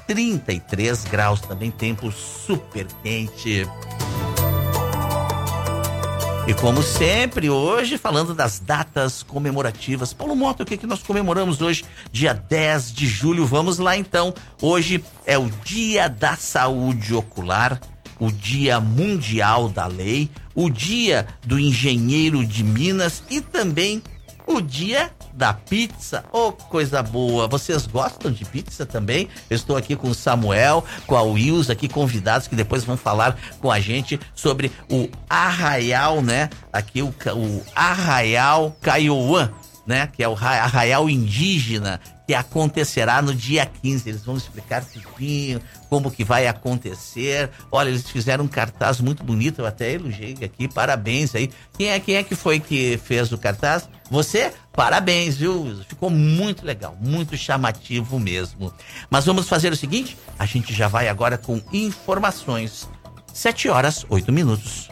33 graus, também tempo super quente. E como sempre, hoje falando das datas comemorativas. Paulo Mota, o que nós comemoramos hoje? Dia 10 de julho, vamos lá então. Hoje é o Dia da Saúde Ocular, o Dia Mundial da Lei, o Dia do Engenheiro de Minas e também o Dia da Pizza. Oh, coisa boa! Vocês gostam de pizza também? Eu estou aqui com o Samuel, com a Wilson aqui, convidados que depois vão falar com a gente sobre o Arraial, né? Aqui o Arraial Kaiowã, né? Que é o Arraial Indígena, que acontecerá no dia 15. Eles vão explicar tudinho, como que vai acontecer. Olha, eles fizeram um cartaz muito bonito, eu até elogiei aqui, parabéns aí. Quem é que foi que fez o cartaz? Você? Parabéns, viu? Ficou muito legal, muito chamativo mesmo. Mas vamos fazer o seguinte, a gente já vai agora com informações. 7h08.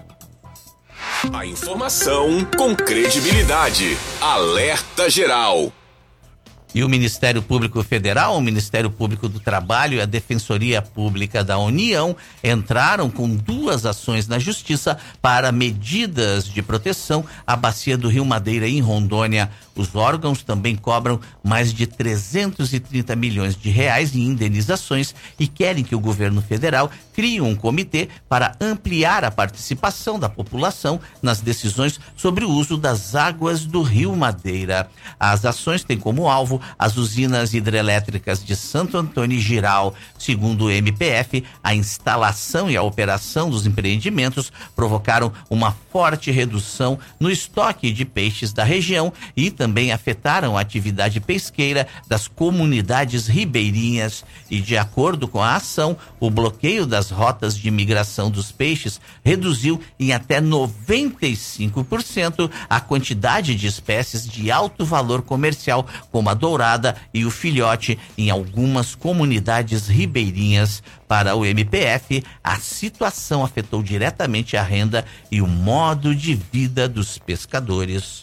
A informação com credibilidade. Alerta Geral. E o Ministério Público Federal, o Ministério Público do Trabalho e a Defensoria Pública da União entraram com 2 ações na Justiça para medidas de proteção à bacia do Rio Madeira em Rondônia. Os órgãos também cobram mais de 330 milhões de reais em indenizações e querem que o governo federal crie um comitê para ampliar a participação da população nas decisões sobre o uso das águas do Rio Madeira. As ações têm como alvo as usinas hidrelétricas de Santo Antônio e Jirau. Segundo o MPF, a instalação e a operação dos empreendimentos provocaram uma forte redução no estoque de peixes da região e também afetaram a atividade pesqueira das comunidades ribeirinhas. E de acordo com a ação, o bloqueio das rotas de migração dos peixes reduziu em até 95% a quantidade de espécies de alto valor comercial, como a dourada e o filhote, em algumas comunidades ribeirinhas. Para o MPF, a situação afetou diretamente a renda e o modo de vida dos pescadores.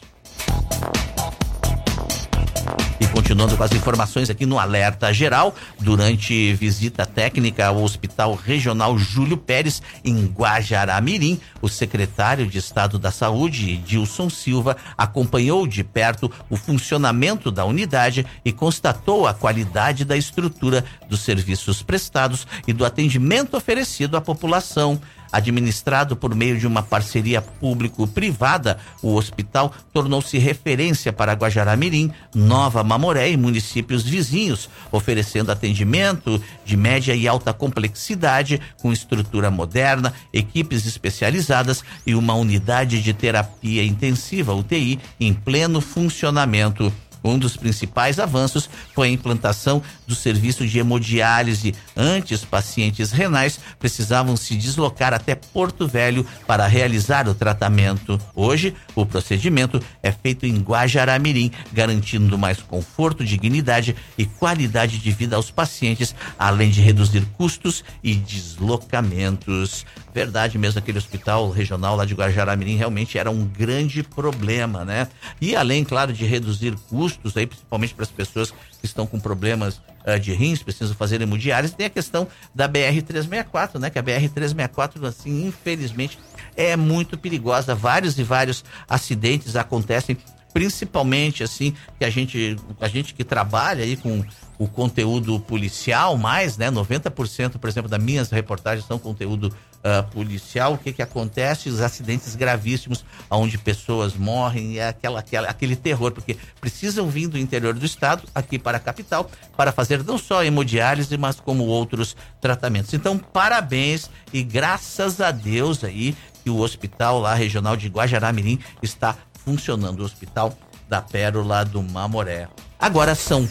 E continuando com as informações aqui no Alerta Geral, durante visita técnica ao Hospital Regional Júlio Pérez, em Guajará-Mirim, o secretário de Estado da Saúde, Edilson Silva, acompanhou de perto o funcionamento da unidade e constatou a qualidade da estrutura dos serviços prestados e do atendimento oferecido à população. Administrado por meio de uma parceria público-privada, o hospital tornou-se referência para Guajará-Mirim, Nova Mamoré e municípios vizinhos, oferecendo atendimento de média e alta complexidade, com estrutura moderna, equipes especializadas e uma unidade de terapia intensiva, UTI, em pleno funcionamento. Um dos principais avanços foi a implantação do serviço de hemodiálise. Antes, pacientes renais precisavam se deslocar até Porto Velho para realizar o tratamento. Hoje, o procedimento é feito em Guajará-Mirim, garantindo mais conforto, dignidade e qualidade de vida aos pacientes, além de reduzir custos e deslocamentos. Verdade mesmo, aquele hospital regional lá de Guajará-Mirim realmente era um grande problema, né? E além, claro, de reduzir custos, aí, principalmente para as pessoas que estão com problemas de rins, precisam fazer hemodiálise, tem a questão da BR-364, né? Que a BR-364, assim, infelizmente, é muito perigosa. Vários e vários acidentes acontecem, principalmente, assim, que a gente que trabalha aí com o conteúdo policial, mais, né? 90%, por exemplo, das minhas reportagens são conteúdo policial. O que acontece? Os acidentes gravíssimos, onde pessoas morrem, é aquele terror, porque precisam vir do interior do estado, aqui para a capital, para fazer não só hemodiálise, mas como outros tratamentos. Então, parabéns e graças a Deus aí que o hospital lá regional de Guajará-Mirim está funcionando, o Hospital da Pérola do Mamoré. Agora são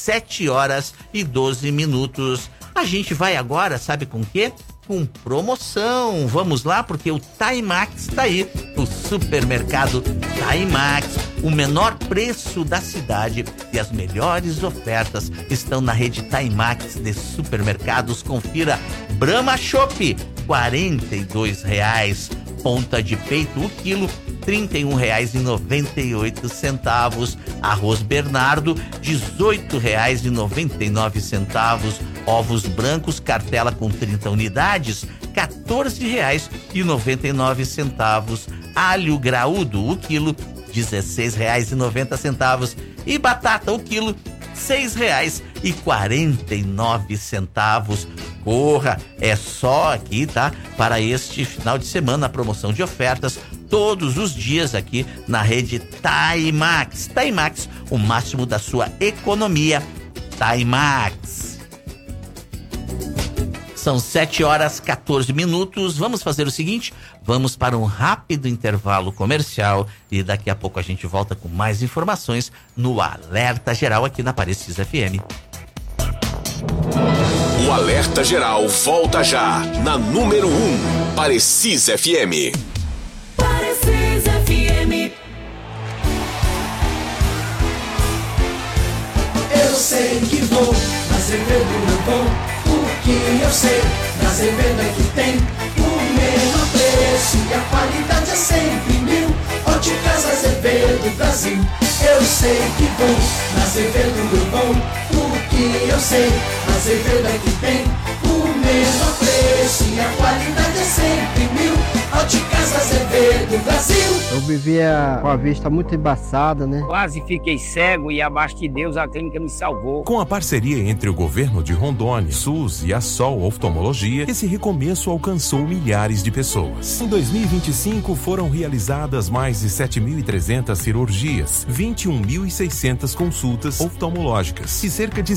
7h12. A gente vai agora, sabe com o quê? Com promoção. Vamos lá, porque o Timax tá aí, o supermercado Timax. O menor preço da cidade e as melhores ofertas estão na rede Timax de supermercados. Confira: Brahma Chopp, R$42. Ponta de peito, o quilo, R$31,98. Arroz Bernardo, R$18,99. Ovos brancos, cartela com 30 unidades, R$14,99. Alho graúdo, o quilo, R$16,90. E batata, o quilo, R$6,49. Corra, é só aqui, tá? Para este final de semana, a promoção de ofertas todos os dias aqui na rede Timax. Timax, o máximo da sua economia. Timax. São 7h14. Vamos fazer o seguinte, vamos para um rápido intervalo comercial e daqui a pouco a gente volta com mais informações no Alerta Geral aqui na Parecisa FM. O Alerta Geral volta já na número 1, Parecisa FM. Parecisa FM. Eu sei que vou, na Azevedo não vou. O que eu sei, na Azevedo é que tem o menor preço e a qualidade é sempre 1000. Óticas Azevedo Brasil. Eu sei que vou, na Azevedo não vou. O que eu sei, na Azevedo é que tem o menor preço e a qualidade é sempre 1000. Óticas Azevedo Brasil. Eu vivia com a vista muito embaçada, né? Quase fiquei cego e abaixo de Deus a clínica me salvou. Com a parceria entre o governo de Rondônia, SUS e a Sol Oftalmologia, esse recomeço alcançou milhares de pessoas. Em 2025 foram realizadas mais de 7.300 cirurgias, 21.600 consultas oftalmológicas e cerca de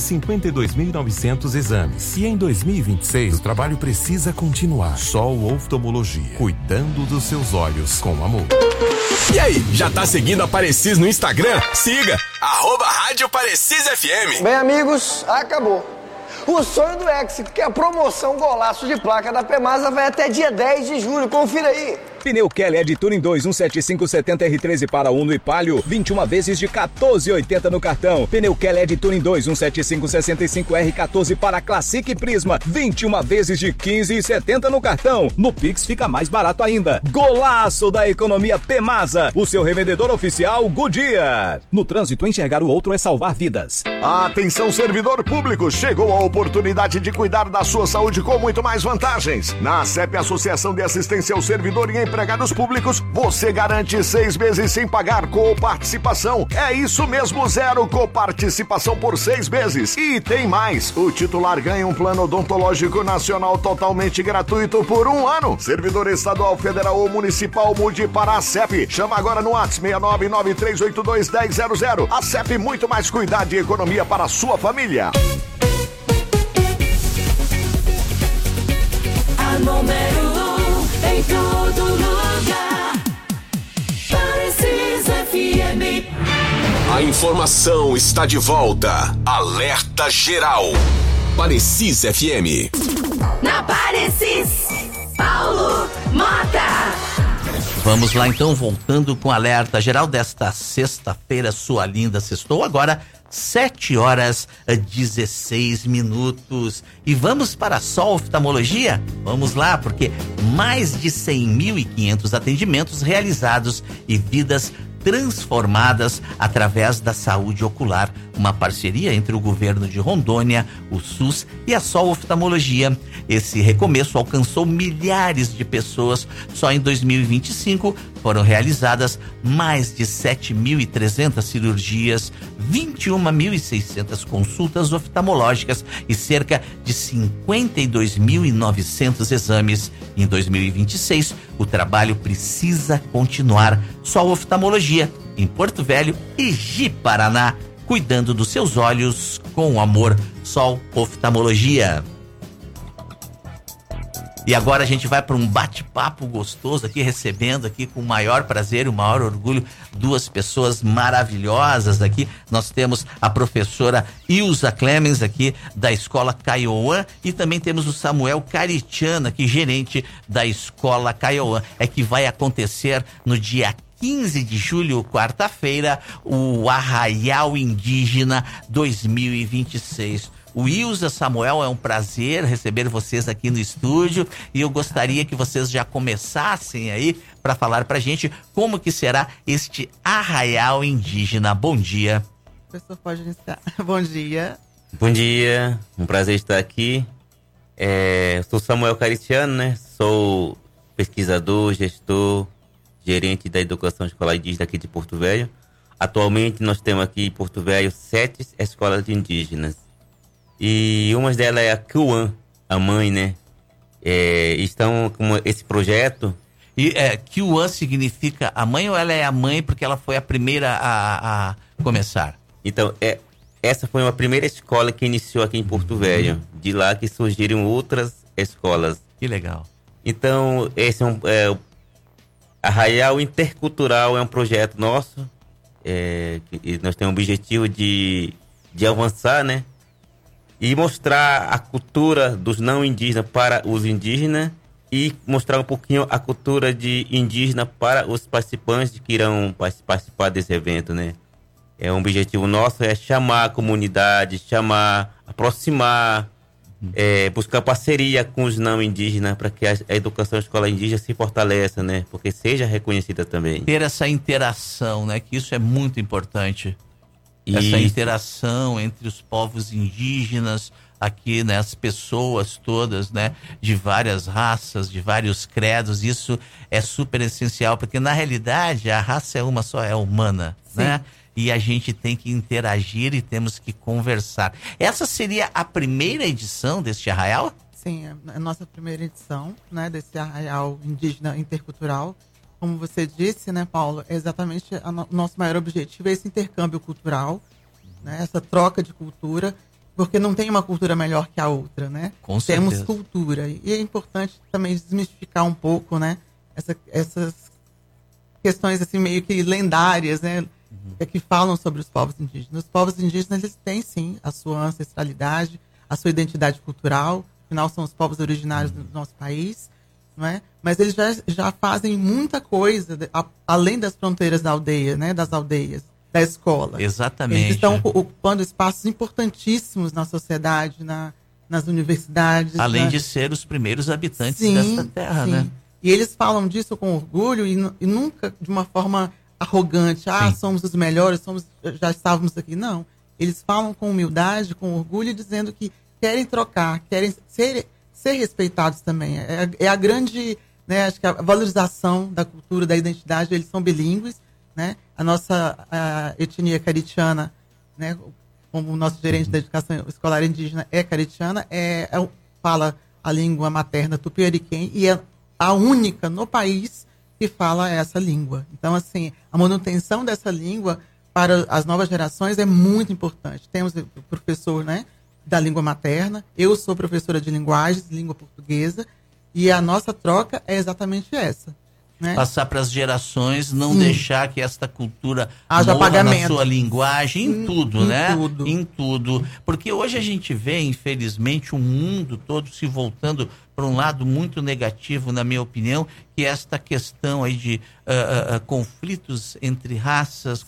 52.900 exames. E em 2026 o trabalho precisa continuar. Sol Oftalmologia, cuidando dos seus olhos com amor. E aí, já tá seguindo a Parecis no Instagram? Siga, @Rádio Parecis FM. Bem, amigos, acabou. O sonho do Ex, que é a promoção Golaço de Placa da Pemasa, vai até dia 10 de julho. Confira aí. Pneu Kelly Ed Touring 2 17570 R13 para Uno e Palio, 21 vezes de 14,80 no cartão. Pneu Kelly Ed Touring 2 17565 R14 para Classic e Prisma, 21 vezes de 15,70 no cartão. No Pix fica mais barato ainda. Golaço da economia Pemasa, o seu revendedor oficial Goodyear. No trânsito, enxergar o outro é salvar vidas. Atenção, servidor público, chegou a oportunidade de cuidar da sua saúde com muito mais vantagens. Na ACEP, Associação de Assistência ao Servidor e Empregados Públicos, você garante 6 meses sem pagar coparticipação. É isso mesmo, 0 coparticipação por 6 meses. E tem mais, o titular ganha um plano odontológico nacional totalmente gratuito por 1 ano. Servidor estadual, federal ou municipal, mude para a ACEP. Chama agora no WhatsApp 69993821000. ACEP, muito mais cuidado e economia para a sua família. A número 1 em todo lugar. Parecisa FM. A informação está de volta. Alerta Geral. Parecisa FM. Na Parecis, Paulo Mota. Vamos lá então, voltando com o Alerta Geral desta sexta-feira, sua linda sextou, agora 7h16. E vamos para a Sol Oftalmologia? Vamos lá, porque mais de 100.500 atendimentos realizados e vidas transformadas através da saúde ocular. Uma parceria entre o governo de Rondônia, o SUS e a Sol Oftalmologia. Esse recomeço alcançou milhares de pessoas. Só em 2025 foram realizadas mais de 7.300 cirurgias, 21.600 consultas oftalmológicas e cerca de 52.900 exames. Em 2026, o trabalho precisa continuar. Sol Oftalmologia, em Porto Velho e Ji-Paraná, cuidando dos seus olhos com amor. Sol Oftalmologia. E agora a gente vai para um bate-papo gostoso aqui, recebendo aqui com o maior prazer e o maior orgulho duas pessoas maravilhosas aqui. Nós temos a professora Ilza Clemens aqui da Escola Kaiowã e também temos o Samuel Caritiano aqui, gerente da Escola Kaiowã. É que vai acontecer no dia 15 de julho, quarta-feira, o Arraial Indígena 2026. O Ilza, Samuel, é um prazer receber vocês aqui no estúdio e eu gostaria que vocês já começassem aí para falar pra gente como que será este Arraial Indígena. Bom dia. O professor pode iniciar. Bom dia. Bom dia, um prazer estar aqui. Sou Samuel Cariciano, né? Sou pesquisador, gestor, gerente da educação escolar indígena aqui de Porto Velho. Atualmente nós temos aqui em Porto Velho 7 escolas indígenas. E uma delas é a Kiuan, a mãe, né? Estão com esse projeto. E Kiuan significa a mãe, ou ela é a mãe porque ela foi a primeira a começar? Então, essa foi uma primeira escola que iniciou aqui em Porto Velho. De lá que surgiram outras escolas. Que legal. Então, esse Arraial Intercultural é um projeto nosso. Que nós temos o objetivo de avançar, né? E mostrar a cultura dos não indígenas para os indígenas e mostrar um pouquinho a cultura de indígena para os participantes que irão participar desse evento, né? Um objetivo nosso é chamar a comunidade, aproximar, buscar parceria com os não indígenas para que a educação escolar indígena se fortaleça, né? Porque seja reconhecida também. Ter essa interação, né? Que isso é muito importante. Essa interação entre os povos indígenas aqui, né? As pessoas todas, né? De várias raças, de vários credos, isso é super essencial, porque na realidade a raça é uma só, é humana, sim, né? E a gente tem que interagir e temos que conversar. Essa seria a primeira edição deste Arraial? Sim, é a nossa primeira edição, né, desse Arraial Indígena Intercultural. Como você disse, né, Paulo, é exatamente o nosso maior objetivo é esse intercâmbio cultural, né, essa troca de cultura, porque não tem uma cultura melhor que a outra, né? Com certeza. Temos cultura. E é importante também desmistificar um pouco, né, essas questões assim meio que lendárias, né? Que falam sobre os povos indígenas. Os povos indígenas, eles têm sim a sua ancestralidade, a sua identidade cultural, afinal são os povos originários do nosso país, não é? Mas eles já fazem muita coisa além das fronteiras da aldeia, né? Das aldeias, da escola. Exatamente. Eles estão ocupando espaços importantíssimos na sociedade, nas universidades. Além de ser os primeiros habitantes desta terra, sim, né? E eles falam disso com orgulho e nunca de uma forma arrogante, somos os melhores, já estávamos aqui. Não, eles falam com humildade, com orgulho, dizendo que querem trocar, querem ser respeitados também. É a grande, né, acho que a valorização da cultura, da identidade. Eles são bilíngues, né? A nossa etnia caritiana, né, como o nosso gerente da educação escolar indígena é caritiana, fala a língua materna tupi-ariquém e é a única no país que fala essa língua. Então, assim, a manutenção dessa língua para as novas gerações é muito importante. Temos o professor, né, da língua materna, eu sou professora de linguagens, língua portuguesa, e a nossa troca é exatamente essa. Né? Passar para as gerações, não deixar que esta cultura haja morra na sua linguagem, em tudo, né? Tudo. Em tudo. Porque hoje a gente vê, infelizmente, o mundo todo se voltando para um lado muito negativo, na minha opinião, que é esta questão aí de conflitos entre raças,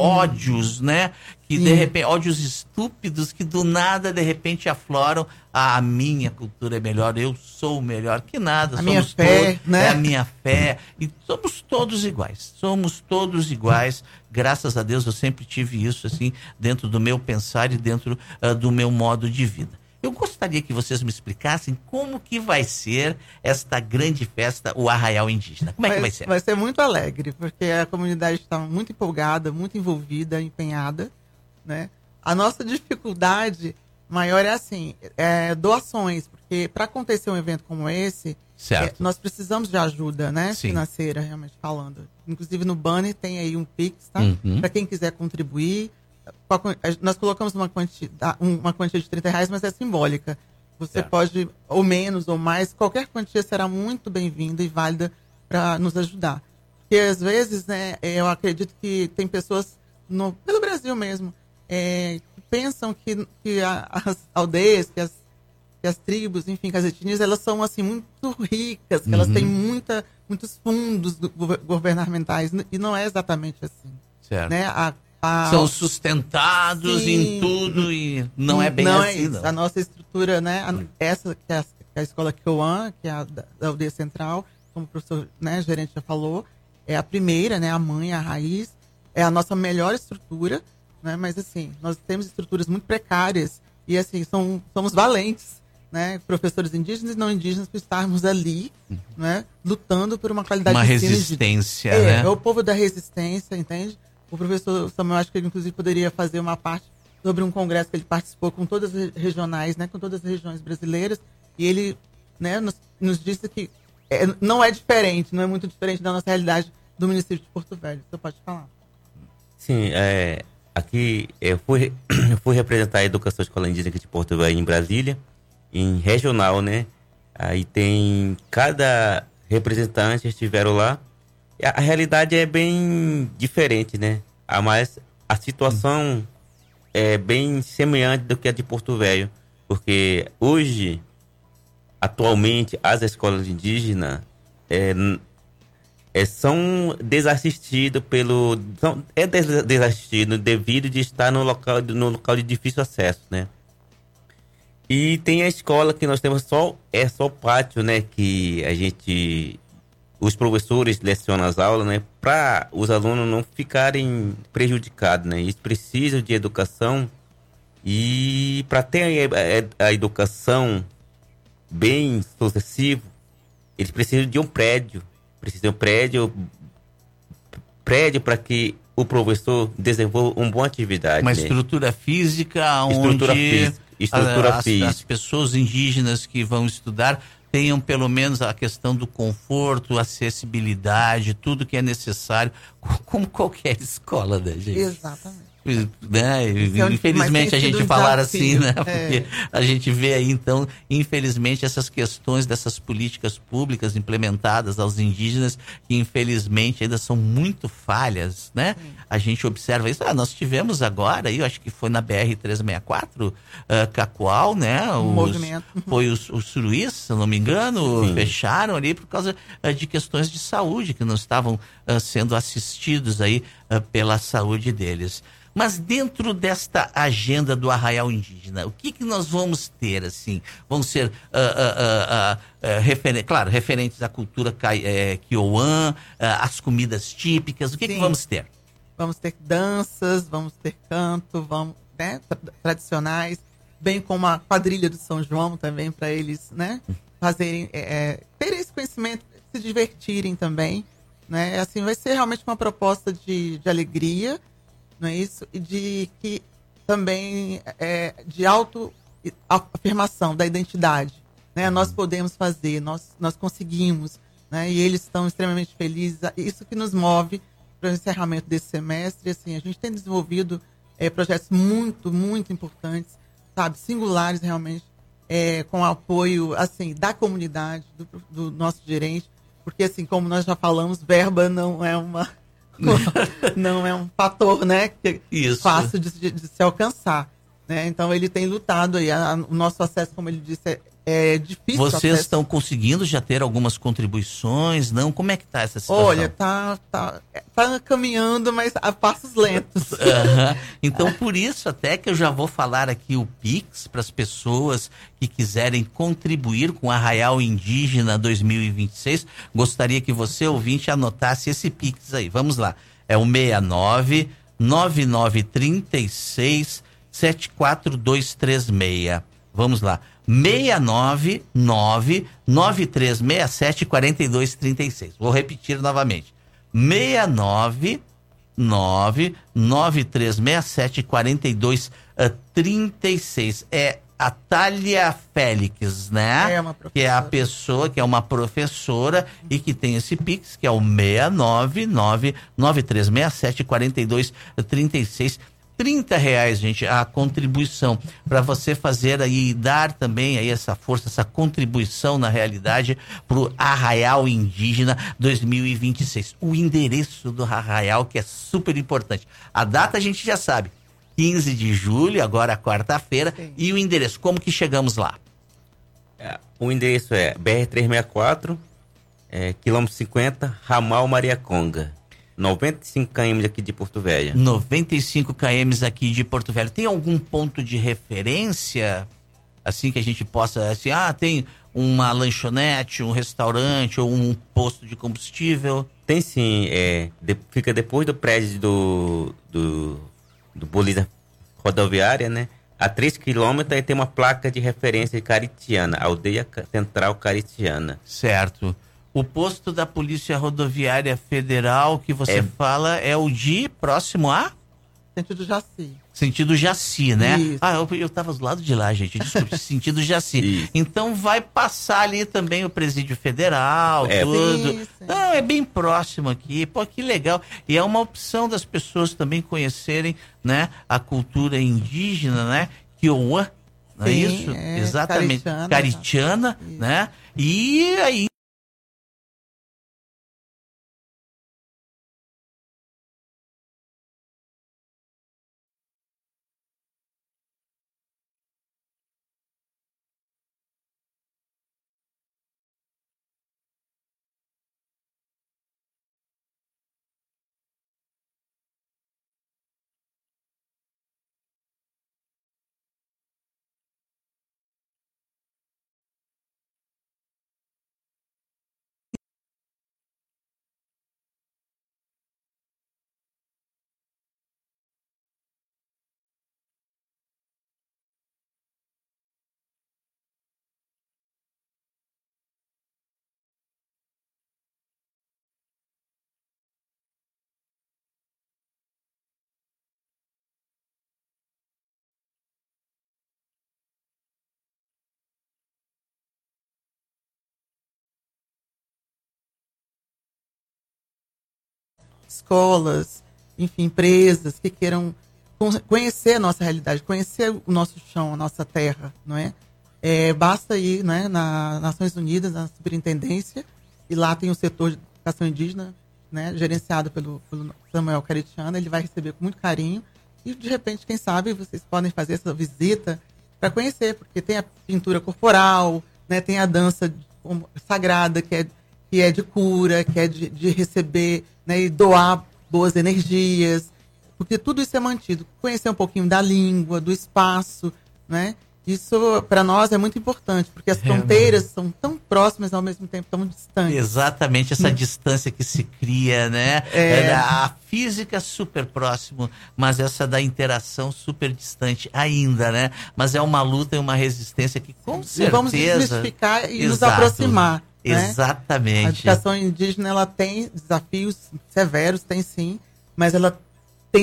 ódios, né? Que de repente, ódios estúpidos que do nada, de repente, afloram. A minha cultura é melhor, eu sou melhor que nada. A minha fé, né? É a minha fé. E somos todos iguais. Somos todos iguais. Graças a Deus eu sempre tive isso, assim, dentro do meu pensar e dentro do meu modo de vida. Eu gostaria que vocês me explicassem como que vai ser esta grande festa, o Arraial Indígena. Como é que vai ser? Vai ser muito alegre, porque a comunidade está muito empolgada, muito envolvida, empenhada, né? A nossa dificuldade maior é assim, doações, porque para acontecer um evento como esse, nós precisamos de ajuda, né? Financeira, realmente falando. Inclusive no banner tem aí um Pix, tá? Para quem quiser contribuir. Nós colocamos uma quantia de R$30, mas é simbólica. Você pode, ou menos, ou mais, qualquer quantia será muito bem-vinda e válida para nos ajudar. Porque às vezes, né, eu acredito que tem pessoas, pelo Brasil mesmo, que pensam que as aldeias, que as tribos, enfim, que as etnias, elas são assim, muito ricas, que elas têm muitos fundos governamentais, e não é exatamente assim. Certo. Né? São sustentados em tudo e não é bem assim, não. A nossa estrutura, né? Essa que é a escola Kiuan, que é a da aldeia central, como o professor, né, gerente já falou, é a primeira, né? A mãe, a raiz, é a nossa melhor estrutura, né? Mas assim, nós temos estruturas muito precárias E assim, somos valentes, né? Professores indígenas e não indígenas, por estarmos ali, né? Lutando por uma qualidade de ensino. Uma resistência, né? É o povo da resistência, entende? O professor Samuel, acho que ele inclusive poderia fazer uma parte sobre um congresso que ele participou com todas as regionais, né? Com todas as regiões brasileiras. E ele, né, nos disse que não é diferente, não é muito diferente da nossa realidade do município de Porto Velho. Você pode falar? Sim, aqui eu fui representar a educação escolar indígena aqui de Porto Velho em Brasília, em regional, né? Aí tem cada representante estiveram lá. A realidade é bem diferente, né? Mas a situação é bem semelhante do que a de Porto Velho, porque hoje, atualmente, as escolas indígenas são desassistidas desassistido devido de estar no local de difícil acesso, né? E tem a escola que nós temos só pátio, né? Que os professores lecionam as aulas, né? Para os alunos não ficarem prejudicados, né? Eles precisam de educação e para ter a educação bem sucessiva, eles precisam de um prédio. Precisam de prédio para que o professor desenvolva uma boa atividade. Uma né? Estrutura física onde as pessoas indígenas que vão estudar tenham pelo menos a questão do conforto, acessibilidade, tudo que é necessário, como qualquer escola, né, gente? Exatamente. Né? Infelizmente a gente falar assim, né? Porque a gente vê aí, então, infelizmente, essas questões dessas políticas públicas implementadas aos indígenas, que infelizmente ainda são muito falhas, né? A gente observa isso. Nós tivemos agora, eu acho que foi na BR-364, Cacoal, né? Movimento. Foi os suruís, se eu não me engano, fecharam ali por causa de questões de saúde, que não estavam sendo assistidos aí pela saúde deles. Mas dentro desta agenda do Arraial Indígena, o que nós vamos ter, assim? Vão ser, referentes à cultura Kiowan, as comidas típicas, o que vamos ter? Vamos ter danças, vamos ter canto, né, tradicionais, bem como a quadrilha do São João também, para eles, né, fazerem, terem esse conhecimento, se divertirem também, né? Assim, vai ser realmente uma proposta de alegria, não é isso? E de que também de autoafirmação da identidade, né? Nós podemos fazer, nós conseguimos, né? E eles estão extremamente felizes. Isso que nos move para o encerramento desse semestre. Assim, a gente tem desenvolvido projetos muito, muito importantes, sabe? Singulares realmente, com o apoio, assim, da comunidade, do nosso gerente, porque, assim, como nós já falamos, verba não é não é um fator, né, que fácil de se alcançar, né? Então ele tem lutado aí, o nosso acesso, como ele disse, é difícil. Vocês estão conseguindo já ter algumas contribuições? Não? Como é que tá essa situação? Olha, tá caminhando, mas a passos lentos. Então, por isso até que eu já vou falar aqui o Pix para as pessoas que quiserem contribuir com o Arraial Indígena 2026. Gostaria que você, ouvinte, anotasse esse Pix aí. Vamos lá. É o 69 9936 74236. Vamos lá. 699-9367-4236. Vou repetir novamente. 699-9367-4236. É a Thalia Félix, né? Que é a pessoa, que é uma professora e que tem esse Pix, que é o 699-9367-4236. R$30, gente, a contribuição, para você fazer aí, dar também aí essa força, essa contribuição na realidade pro Arraial Indígena 2026. O endereço do Arraial, que é super importante. A data a gente já sabe, 15 de julho, agora quarta-feira, e o endereço, como que chegamos lá? O endereço é BR-364, quilômetro 50, Ramal Mariaconga. 95 km aqui de Porto Velho. 95 km aqui de Porto Velho. Tem algum ponto de referência, assim, que a gente possa, assim, tem uma lanchonete, um restaurante ou um posto de combustível? Tem sim, fica depois do prédio do Polícia Rodoviária, né? a 3 quilômetros aí tem uma placa de referência caritiana, Aldeia Central Caritiana. Certo. O posto da Polícia Rodoviária Federal que você fala é o de próximo a? Sentido Jaci. Sentido Jaci, né? Isso. Ah, eu tava do lado de lá, gente. Desculpe, sentido Jaci. Isso. Então vai passar ali também o Presídio Federal, tudo. Sim. Não, é bem próximo aqui. Pô, que legal. E é uma opção das pessoas também conhecerem, né, a cultura indígena, né? Kiowa, não é isso? Exatamente. Caritiana, né? E aí escolas, enfim, empresas que queiram conhecer a nossa realidade, conhecer o nosso chão, a nossa terra, não é? Basta ir, né, nas Nações Unidas, na Superintendência, e lá tem o setor de educação indígena, né, gerenciado pelo Samuel Caritiana. Ele vai receber com muito carinho e, de repente, quem sabe, vocês podem fazer essa visita para conhecer, porque tem a pintura corporal, né, tem a dança sagrada, que é de cura, que é de receber, né, e doar boas energias, porque tudo isso é mantido. Conhecer um pouquinho da língua, do espaço, né? Isso, para nós, é muito importante, porque as fronteiras são tão próximas, ao mesmo tempo tão distantes. Exatamente, essa distância que se cria, né? A física super próximo, mas essa da interação super distante ainda, né? Mas é uma luta e uma resistência que, com certeza... Vamos desmistificar e nos aproximar. Né? Exatamente. A educação indígena, ela tem desafios severos, tem sim, mas ela tem...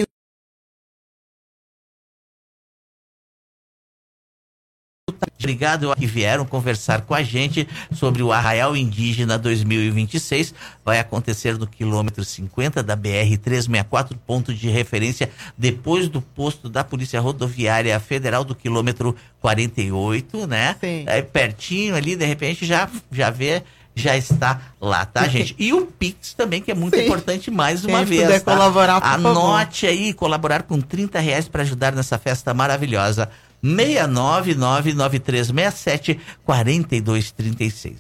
Obrigado que vieram conversar com a gente sobre o Arraial Indígena 2026. Vai acontecer no quilômetro 50 da BR-364, ponto de referência depois do posto da Polícia Rodoviária Federal do quilômetro 48, né? Sim. É pertinho ali, de repente já vê, já está lá, tá, gente? E o Pix também, que é muito importante mais uma vez, puder tá? colaborar, por Anote favor. aí, colaborar com R$30 para ajudar nessa festa maravilhosa. 6999367-4236.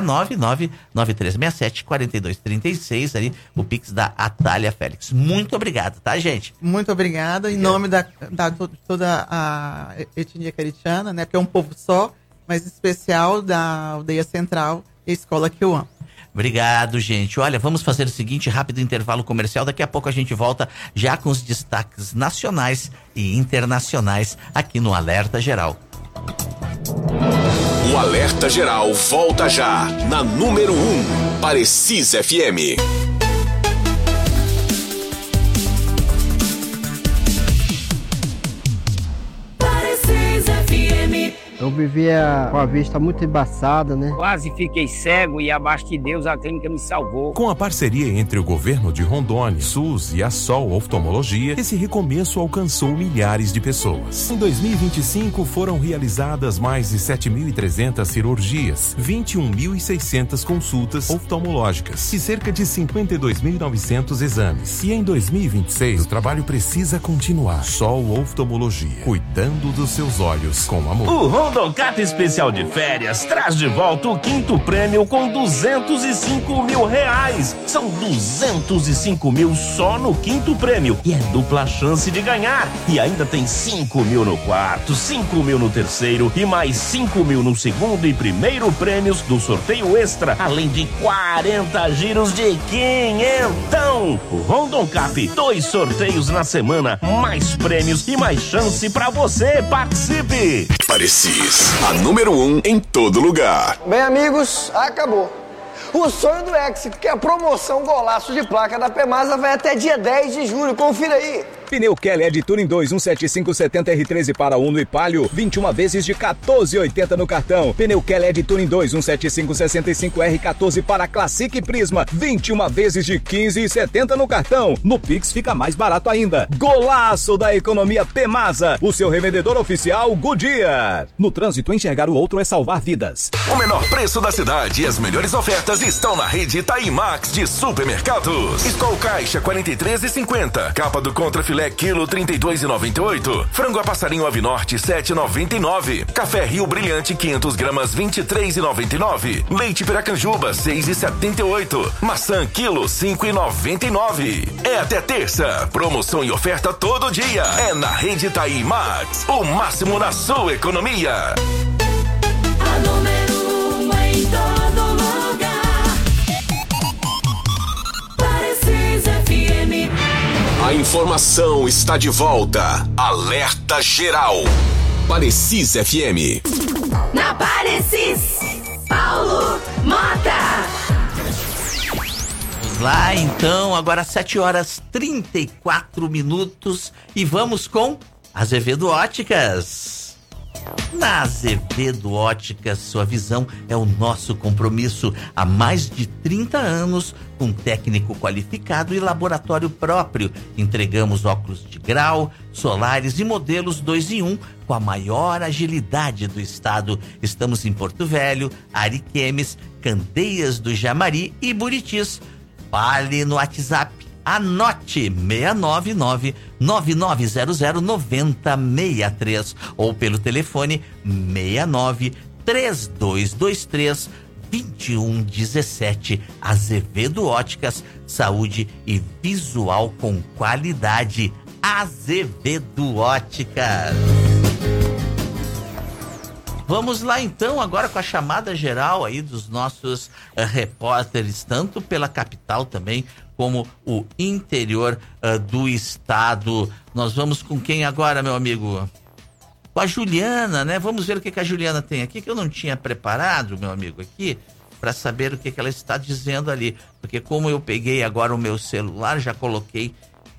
6999367-4236, ali o Pix da Atália Félix. Muito obrigado, tá, gente? Muito obrigada, em nome da toda a etnia caritiana, né? Porque é um povo só, mas especial da Aldeia Central e a escola que eu amo. Obrigado, gente. Olha, vamos fazer o seguinte, rápido intervalo comercial. Daqui a pouco a gente volta já com os destaques nacionais e internacionais aqui no Alerta Geral. O Alerta Geral volta já na número 1, Parecis FM. Eu vivia com a vista muito embaçada, né? Quase fiquei cego e abaixo de Deus a clínica me salvou. Com a parceria entre o governo de Rondônia, SUS e a Sol Oftalmologia, esse recomeço alcançou milhares de pessoas. Em 2025 foram realizadas mais de 7.300 cirurgias, 21.600 consultas oftalmológicas e cerca de 52.900 exames. E em 2026 o trabalho precisa continuar. Sol Oftalmologia, cuidando dos seus olhos com amor. O Rondon Cap Especial de Férias traz de volta o 5º prêmio com R$205 mil. São 205 mil só no 5º prêmio e é dupla chance de ganhar. E ainda tem 5 mil no quarto, 5 mil no terceiro e mais 5 mil no segundo e primeiro prêmios do sorteio extra, além de 40 giros de quinhentão. O Rondon Cap, 2 sorteios na semana, mais prêmios e mais chance pra você. Participe! Parecis, a número 1 em todo lugar. Bem, amigos, acabou. O sonho do Éxito, que é a promoção Golaço de Placa da Pemasa, vai até dia 10 de julho. Confira aí. Pneu Kelly Touring 2 17570 R13 para Uno e Palio, 21 vezes de 14,80 no cartão. Pneu Kelly Touring 2 17565 R14 para Classic Prisma, 21 vezes de 15,70 no cartão. No Pix fica mais barato ainda. Golaço da economia Pemasa, o seu revendedor oficial Goodyear. No trânsito, enxergar o outro é salvar vidas. O menor preço da cidade e as melhores ofertas estão na rede Taimax de supermercados. Skol Caixa 43,50. Capa do Contra Filé quilo 32,98. Frango a passarinho Ave Norte 7,99. Café Rio Brilhante 500 gramas 23,99. Leite Piracanjuba 6,78. Maçã quilo 5,99. É até terça. Promoção e oferta todo dia. É na rede Taimax. O máximo na sua economia. A número 1 em todo lugar. Parecis FM. A informação está de volta. Alerta geral. Parecis FM. Na Parecis, Paulo Mota. Vamos lá, então, agora 7h34 e vamos com Azevedo Óticas. Na Azevedo Óticas, sua visão é o nosso compromisso. Há mais de 30 anos, com técnico qualificado e laboratório próprio. Entregamos óculos de grau, solares e modelos 2 em 1 com a maior agilidade do estado. Estamos em Porto Velho, Ariquemes, Candeias do Jamari e Buritis. Fale no WhatsApp. Anote 699-9900-9063 ou pelo telefone 69-3223-2117. Azevedo Óticas, saúde e visual com qualidade. Azevedo Óticas. Vamos lá então agora com a chamada geral aí dos nossos repórteres, tanto pela capital também como o interior do estado. Nós vamos com quem agora, meu amigo? Com a Juliana, né? Vamos ver o que a Juliana tem aqui, que eu não tinha preparado, meu amigo, aqui, para saber o que ela está dizendo ali. Porque como eu peguei agora o meu celular, já coloquei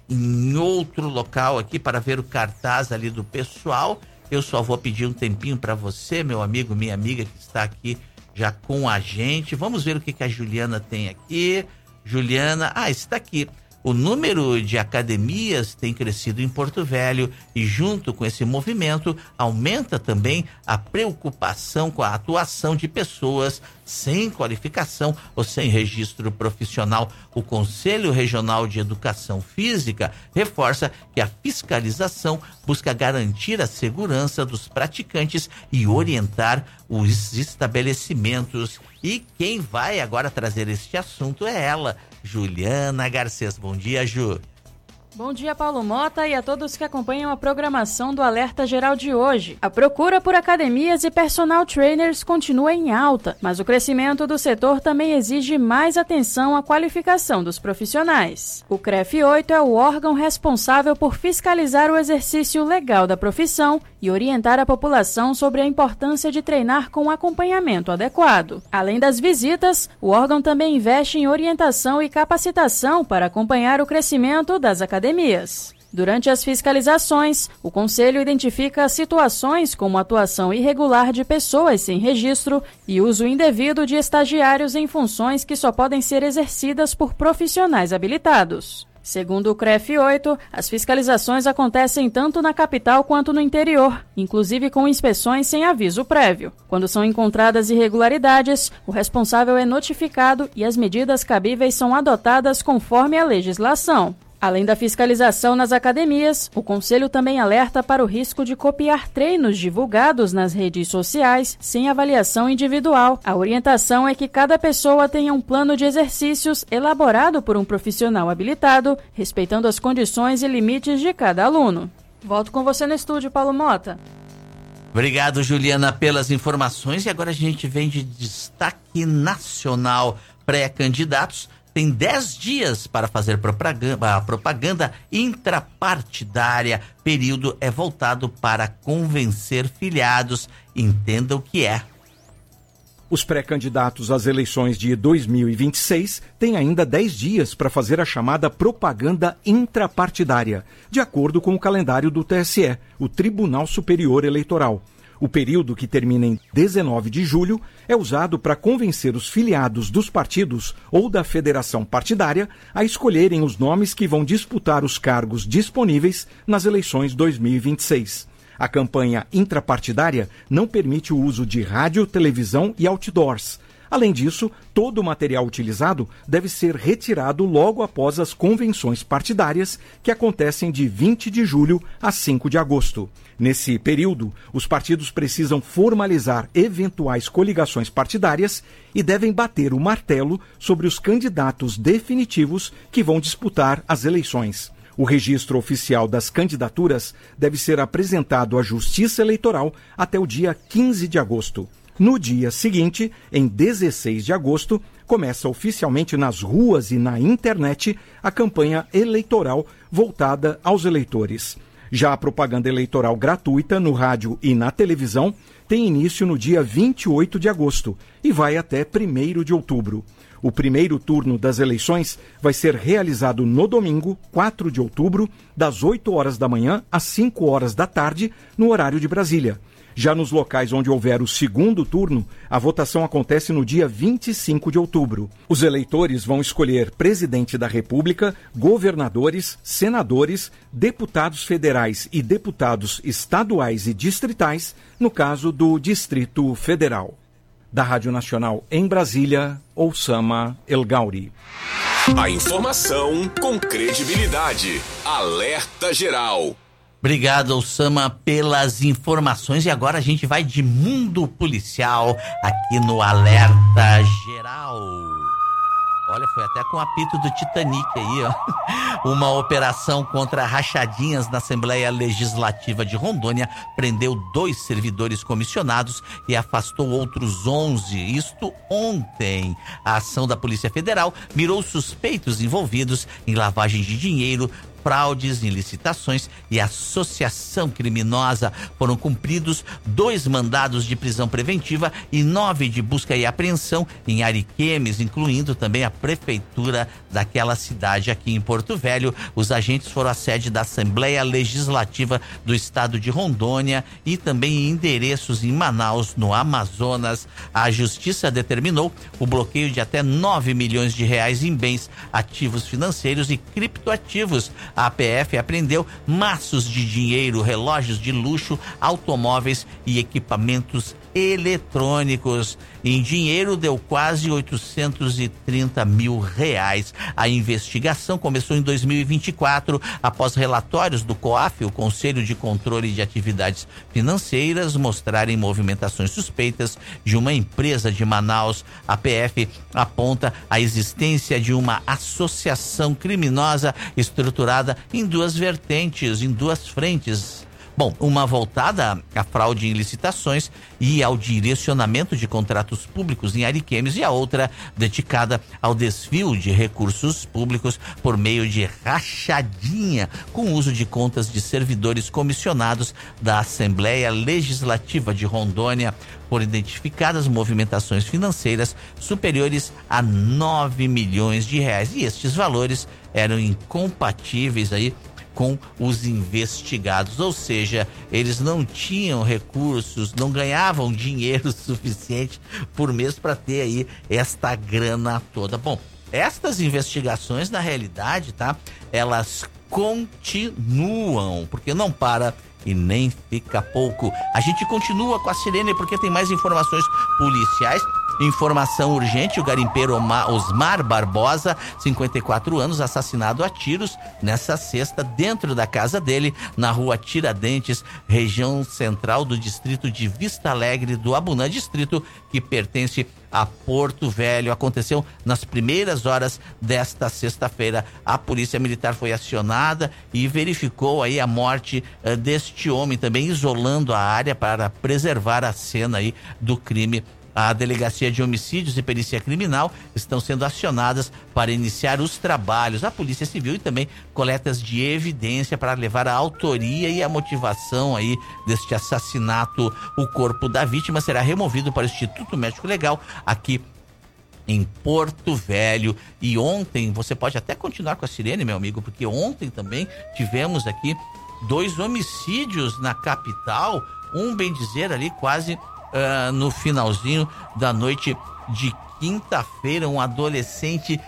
em outro local aqui para ver o cartaz ali do pessoal. Eu só vou pedir um tempinho para você, meu amigo, minha amiga que está aqui já com a gente. Vamos ver o que a Juliana tem aqui. Juliana, está aqui. O número de academias tem crescido em Porto Velho e junto com esse movimento aumenta também a preocupação com a atuação de pessoas sem qualificação ou sem registro profissional. O Conselho Regional de Educação Física reforça que a fiscalização busca garantir a segurança dos praticantes e orientar os estabelecimentos. E quem vai agora trazer este assunto é ela, Juliana Garcês. Bom dia, Ju. Bom dia, Paulo Mota, e a todos que acompanham a programação do Alerta Geral de hoje. A procura por academias e personal trainers continua em alta, mas o crescimento do setor também exige mais atenção à qualificação dos profissionais. O CREF 8 é o órgão responsável por fiscalizar o exercício legal da profissão e orientar a população sobre a importância de treinar com acompanhamento adequado. Além das visitas, o órgão também investe em orientação e capacitação para acompanhar o crescimento das academias. Durante as fiscalizações, o Conselho identifica situações como atuação irregular de pessoas sem registro e uso indevido de estagiários em funções que só podem ser exercidas por profissionais habilitados. Segundo o CREF 8, as fiscalizações acontecem tanto na capital quanto no interior, inclusive com inspeções sem aviso prévio. Quando são encontradas irregularidades, o responsável é notificado e as medidas cabíveis são adotadas conforme a legislação. Além da fiscalização nas academias, o Conselho também alerta para o risco de copiar treinos divulgados nas redes sociais sem avaliação individual. A orientação é que cada pessoa tenha um plano de exercícios elaborado por um profissional habilitado, respeitando as condições e limites de cada aluno. Volto com você no estúdio, Paulo Mota. Obrigado, Juliana, pelas informações. E agora a gente vem de destaque nacional. Pré-candidatos tem 10 dias para fazer propaganda intrapartidária. Período é voltado para convencer filiados. Entenda o que é. Os pré-candidatos às eleições de 2026 têm ainda 10 dias para fazer a chamada propaganda intrapartidária, de acordo com o calendário do TSE, o Tribunal Superior Eleitoral. O período, que termina em 19 de julho, é usado para convencer os filiados dos partidos ou da federação partidária a escolherem os nomes que vão disputar os cargos disponíveis nas eleições 2026. A campanha intrapartidária não permite o uso de rádio, televisão e outdoors. Além disso, todo o material utilizado deve ser retirado logo após as convenções partidárias, que acontecem de 20 de julho a 5 de agosto. Nesse período, os partidos precisam formalizar eventuais coligações partidárias e devem bater o martelo sobre os candidatos definitivos que vão disputar as eleições. O registro oficial das candidaturas deve ser apresentado à Justiça Eleitoral até o dia 15 de agosto. No dia seguinte, em 16 de agosto, começa oficialmente nas ruas e na internet a campanha eleitoral voltada aos eleitores. Já a propaganda eleitoral gratuita no rádio e na televisão tem início no dia 28 de agosto e vai até 1º de outubro. O primeiro turno das eleições vai ser realizado no domingo, 4 de outubro, das 8 horas da manhã às 5 horas da tarde, no horário de Brasília. Já nos locais onde houver o segundo turno, a votação acontece no dia 25 de outubro. Os eleitores vão escolher presidente da República, governadores, senadores, deputados federais e deputados estaduais e distritais, no caso do Distrito Federal. Da Rádio Nacional em Brasília, Oussama El Gauri. A informação com credibilidade. Alerta Geral. Obrigado, Oussama, pelas informações. E agora a gente vai de mundo policial aqui no Alerta Geral. Olha, foi até com o apito do Titanic aí, ó. Uma operação contra rachadinhas na Assembleia Legislativa de Rondônia prendeu 2 servidores comissionados e afastou outros 11. Isto ontem. A ação da Polícia Federal mirou suspeitos envolvidos em lavagem de dinheiro, fraudes em licitações e associação criminosa. Foram cumpridos 2 mandados de prisão preventiva e 9 de busca e apreensão em Ariquemes, incluindo também a prefeitura daquela cidade aqui em Porto Velho. Os agentes foram à sede da Assembleia Legislativa do Estado de Rondônia e também em endereços em Manaus, no Amazonas. A Justiça determinou o bloqueio de até 9 milhões de reais em bens, ativos financeiros e criptoativos. A APF apreendeu maços de dinheiro, relógios de luxo, automóveis e equipamentos eletrônicos. Em dinheiro deu quase 830 mil reais. A investigação começou em 2024, após relatórios do COAF, o Conselho de Controle de Atividades Financeiras, mostrarem movimentações suspeitas de uma empresa de Manaus. A PF aponta a existência de uma associação criminosa estruturada em 2 vertentes, em 2 frentes. Bom, uma voltada à fraude em licitações e ao direcionamento de contratos públicos em Ariquemes, e a outra dedicada ao desvio de recursos públicos por meio de rachadinha, com uso de contas de servidores comissionados da Assembleia Legislativa de Rondônia. Foram identificadas movimentações financeiras superiores a 9 milhões de reais, e estes valores eram incompatíveis aí com os investigados, ou seja, eles não tinham recursos, não ganhavam dinheiro suficiente por mês para ter aí esta grana toda. Bom, estas investigações, na realidade, tá? Elas continuam, porque não para e nem fica pouco. A gente continua com a sirene porque tem mais informações policiais. Informação urgente, o garimpeiro Osmar Barbosa, 54 anos, assassinado a tiros nessa sexta dentro da casa dele, na rua Tiradentes, região central do distrito de Vista Alegre do Abunã, distrito que pertence a Porto Velho. Aconteceu nas primeiras horas desta sexta-feira. A polícia militar foi acionada e verificou aí a morte deste homem, também isolando a área para preservar a cena aí do crime. A Delegacia de Homicídios e Perícia Criminal estão sendo acionadas para iniciar os trabalhos. A Polícia Civil e também coletas de evidência para levar a autoria e a motivação aí deste assassinato. O corpo da vítima será removido para o Instituto Médico Legal aqui em Porto Velho. E ontem, você pode até continuar com a sirene, meu amigo, porque ontem também tivemos aqui 2 homicídios na capital, um bem dizer ali quase no finalzinho da noite de quinta-feira, um adolescente,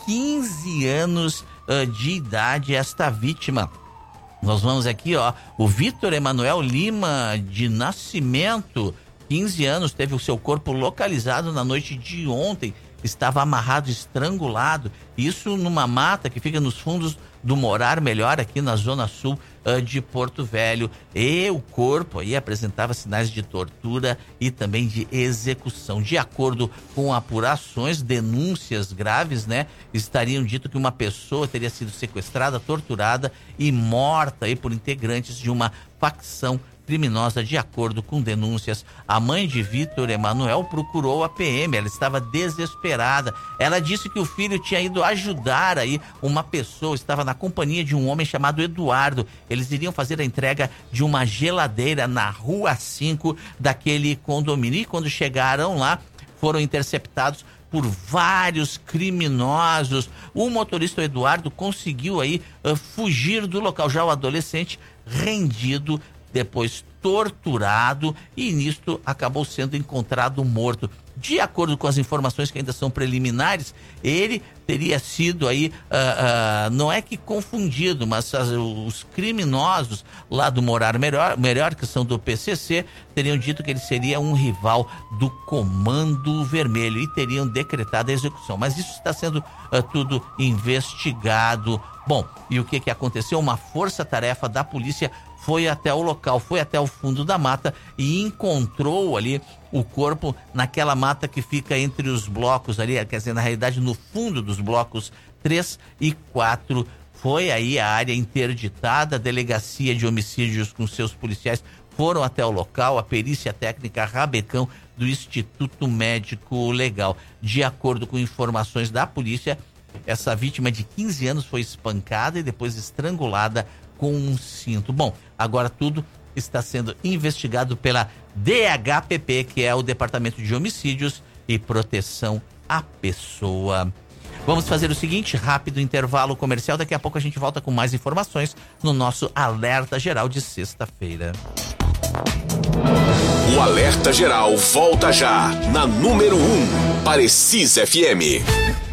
15 anos de idade, esta vítima. Nós vamos aqui, o Vitor Emanuel Lima de Nascimento, 15 anos, teve o seu corpo localizado na noite de ontem, estava amarrado, estrangulado, isso numa mata que fica nos fundos do Morar Melhor, aqui na zona sul de Porto Velho. E o corpo aí apresentava sinais de tortura e também de execução. De acordo com apurações, denúncias graves, né, estariam dito que uma pessoa teria sido sequestrada, torturada e morta aí por integrantes de uma facção criminosa. De acordo com denúncias, a mãe de Vitor Emanuel procurou a PM, ela estava desesperada. Ela disse que o filho tinha ido ajudar aí uma pessoa, estava na companhia de um homem chamado Eduardo. Eles iriam fazer a entrega de uma geladeira na Rua 5 daquele condomínio. E quando chegaram lá, foram interceptados por vários criminosos. O motorista Eduardo conseguiu aí fugir do local. Já o adolescente, rendido, depois torturado, e nisto acabou sendo encontrado morto. De acordo com as informações que ainda são preliminares, ele teria sido aí, não é que confundido, mas os criminosos lá do Morar Melhor, que são do PCC, teriam dito que ele seria um rival do Comando Vermelho e teriam decretado a execução. Mas isso está sendo tudo investigado. Bom, e o que aconteceu? Uma força-tarefa da polícia foi até o local, foi até o fundo da mata e encontrou ali o corpo naquela mata que fica entre os blocos ali, quer dizer, na realidade no fundo dos blocos 3 e 4. Foi aí a área interditada. A Delegacia de Homicídios com seus policiais foram até o local, a perícia técnica Rabecão do Instituto Médico Legal. De acordo com informações da polícia, essa vítima de 15 anos foi espancada e depois estrangulada com um cinto. Bom, agora tudo está sendo investigado pela DHPP, que é o Departamento de Homicídios e Proteção à Pessoa. Vamos fazer o seguinte, rápido intervalo comercial, daqui a pouco a gente volta com mais informações no nosso Alerta Geral de sexta-feira. O Alerta Geral volta já, na número 1, Parecis FM.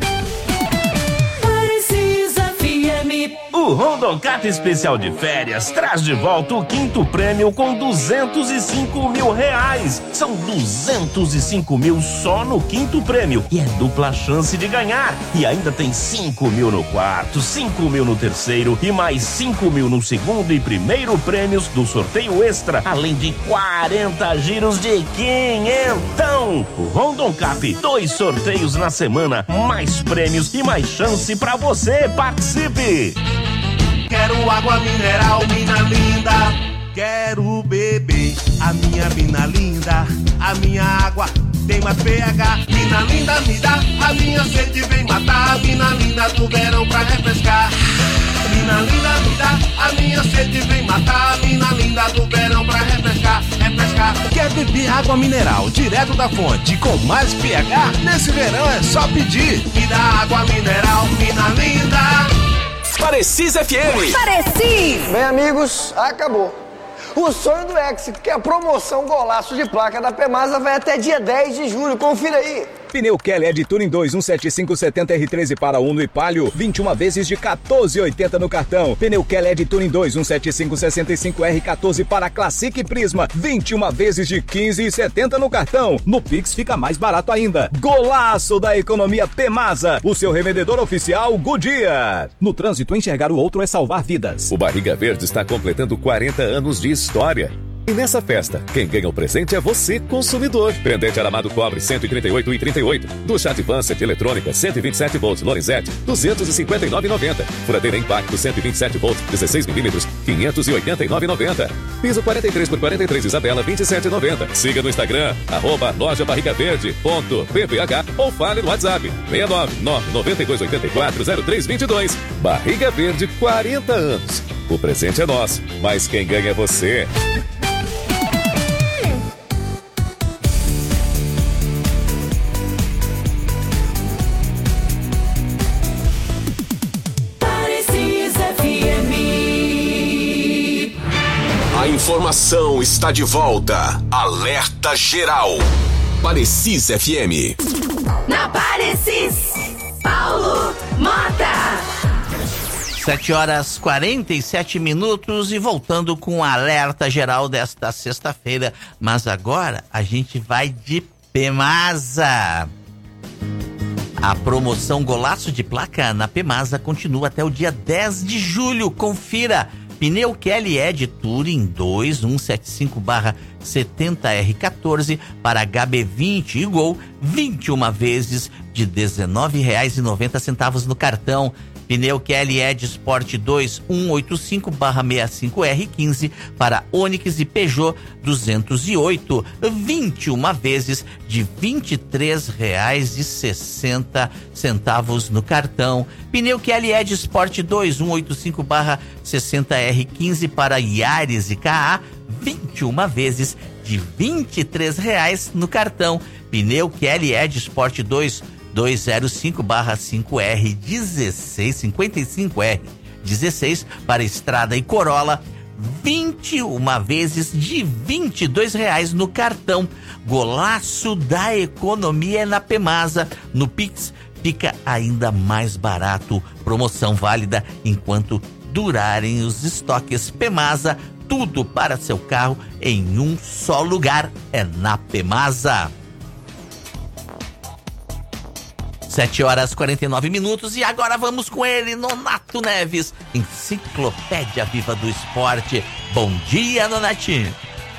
O Rondoncat Especial de Férias traz de volta o 5º prêmio com 205 mil reais. São 205 mil só no 5º prêmio e é dupla chance de ganhar. E ainda tem 5 mil no quarto, 5 mil no terceiro e mais 5 mil no segundo e primeiro prêmios do sorteio extra, além de 40 giros de quinhentão. O Rondoncat, 2 sorteios na semana, mais prêmios e mais chance pra você. Participe! Quero água mineral, mina linda. Quero beber a minha mina linda. A minha água tem mais pH. Mina linda, me dá. A minha sede vem matar. A mina linda do verão pra refrescar. Mina linda, me dá. A minha sede vem matar. A mina linda do verão pra refrescar. Refrescar. Quer beber água mineral direto da fonte com mais pH? Nesse verão é só pedir. Me dá água mineral, mina linda. Parecis FM. Parecis! Bem, amigos, acabou. O sonho do Ex, que é a promoção Golaço de Placa da Pemasa, vai até dia 10 de julho. Confira aí. Pneu Kelly de Touring 2 17570 R13 para Uno e Palio, 21 vezes de 14,80 no cartão. Pneu Kelly de Touring 2 17565 R14 para Classic Prisma, 21 vezes de 15,70 no cartão. No Pix fica mais barato ainda. Golaço da economia Pemasa, o seu revendedor oficial Goodyear. No trânsito, enxergar o outro é salvar vidas. O Barriga Verde está completando 40 anos de história. E nessa festa, quem ganha o presente é você, consumidor. Pendente aramado cobre 138,38. Ducha Advanced eletrônica 127 volts Lorenzetti 259,90. Furadeira Impacto 127 volts 16 milímetros 589,90. Piso 43 por 43 Isabela 27,90. Siga no Instagram @lojabarrigaverde.pph ou fale no WhatsApp 69992840322. Barriga Verde 40 anos. O presente é nosso, mas quem ganha é você. A informação está de volta. Alerta Geral. Parecis FM. Na Parecis, Paulo Mota. 7h47 e voltando com o Alerta Geral desta sexta-feira. Mas agora a gente vai de Pemasa. A promoção Golaço de Placa na Pemasa continua até o dia 10 de julho. Confira. Pneu Kelly de Touring 2 175/70R14 para HB20 e Gol, 21 vezes de R$19,90 no cartão. Pneu Kelly Sport 2 185/65R15 para Onix e Peugeot 208, 21 vezes de R$23,60 no cartão. Pneu Kelly Sport 2 185/60R15 para Yaris e KA, 21 vezes de R$23 no cartão. Pneu Kelly Sport 2 205/5R 1655R16 para Estrada e Corolla, 21 vezes de R$22 no cartão. Golaço da economia na Pemasa. No Pix fica ainda mais barato. Promoção válida enquanto durarem os estoques. Pemasa, tudo para seu carro em um só lugar. É na Pemasa. 7h49 e agora vamos com ele, Nonato Neves, Enciclopédia Viva do Esporte. Bom dia, Nonatinho.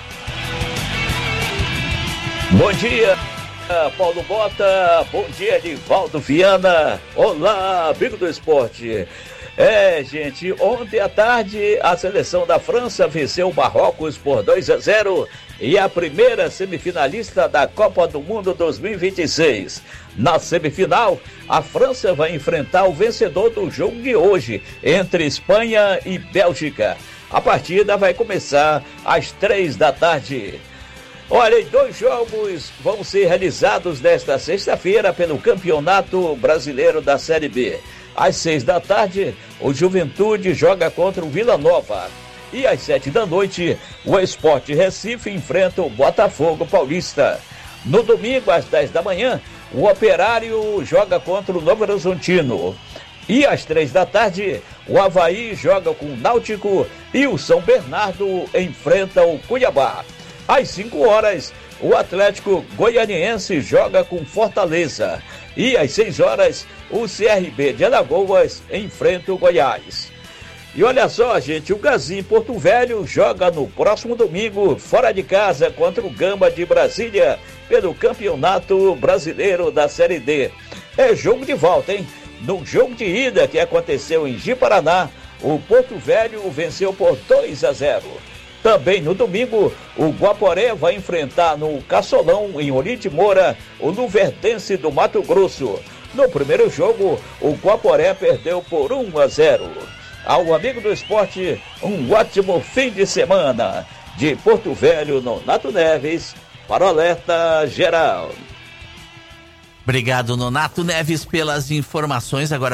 Bom dia, Paulo Mota. Bom dia, Edivaldo Viana. Olá, amigo do esporte. Gente, ontem à tarde a seleção da França venceu o Marrocos por 2-0 e a primeira semifinalista da Copa do Mundo 2026. Na semifinal, a França vai enfrentar o vencedor do jogo de hoje entre Espanha e Bélgica. A partida vai começar às 3 da tarde. Olha, 2 jogos vão ser realizados nesta sexta-feira pelo Campeonato Brasileiro da Série B. Às 6 da tarde, o Juventude joga contra o Vila Nova. E às 7 da noite, o Sport Recife enfrenta o Botafogo Paulista. No domingo, às 10 da manhã, o Operário joga contra o Novo Horizontino. E às 3 da tarde, o Avaí joga com o Náutico e o São Bernardo enfrenta o Cuiabá. Às 5 horas, o Atlético Goianiense joga com Fortaleza. E às 6 horas, o CRB de Alagoas enfrenta o Goiás. E olha só, gente, o Gazin Porto Velho joga no próximo domingo, fora de casa, contra o Gama de Brasília, pelo Campeonato Brasileiro da Série D. É jogo de volta, hein? No jogo de ida que aconteceu em Ji-Paraná, o Porto Velho venceu por 2-0. Também no domingo, o Guaporé vai enfrentar no Caçolão, em Olinte Moura, o Luverdense do Mato Grosso. No primeiro jogo, o Guaporé perdeu por 1-0. Ao amigo do esporte, um ótimo fim de semana. De Porto Velho, Nonato Neves, para o Alerta Geral. Obrigado, Nonato Neves, pelas informações. Agora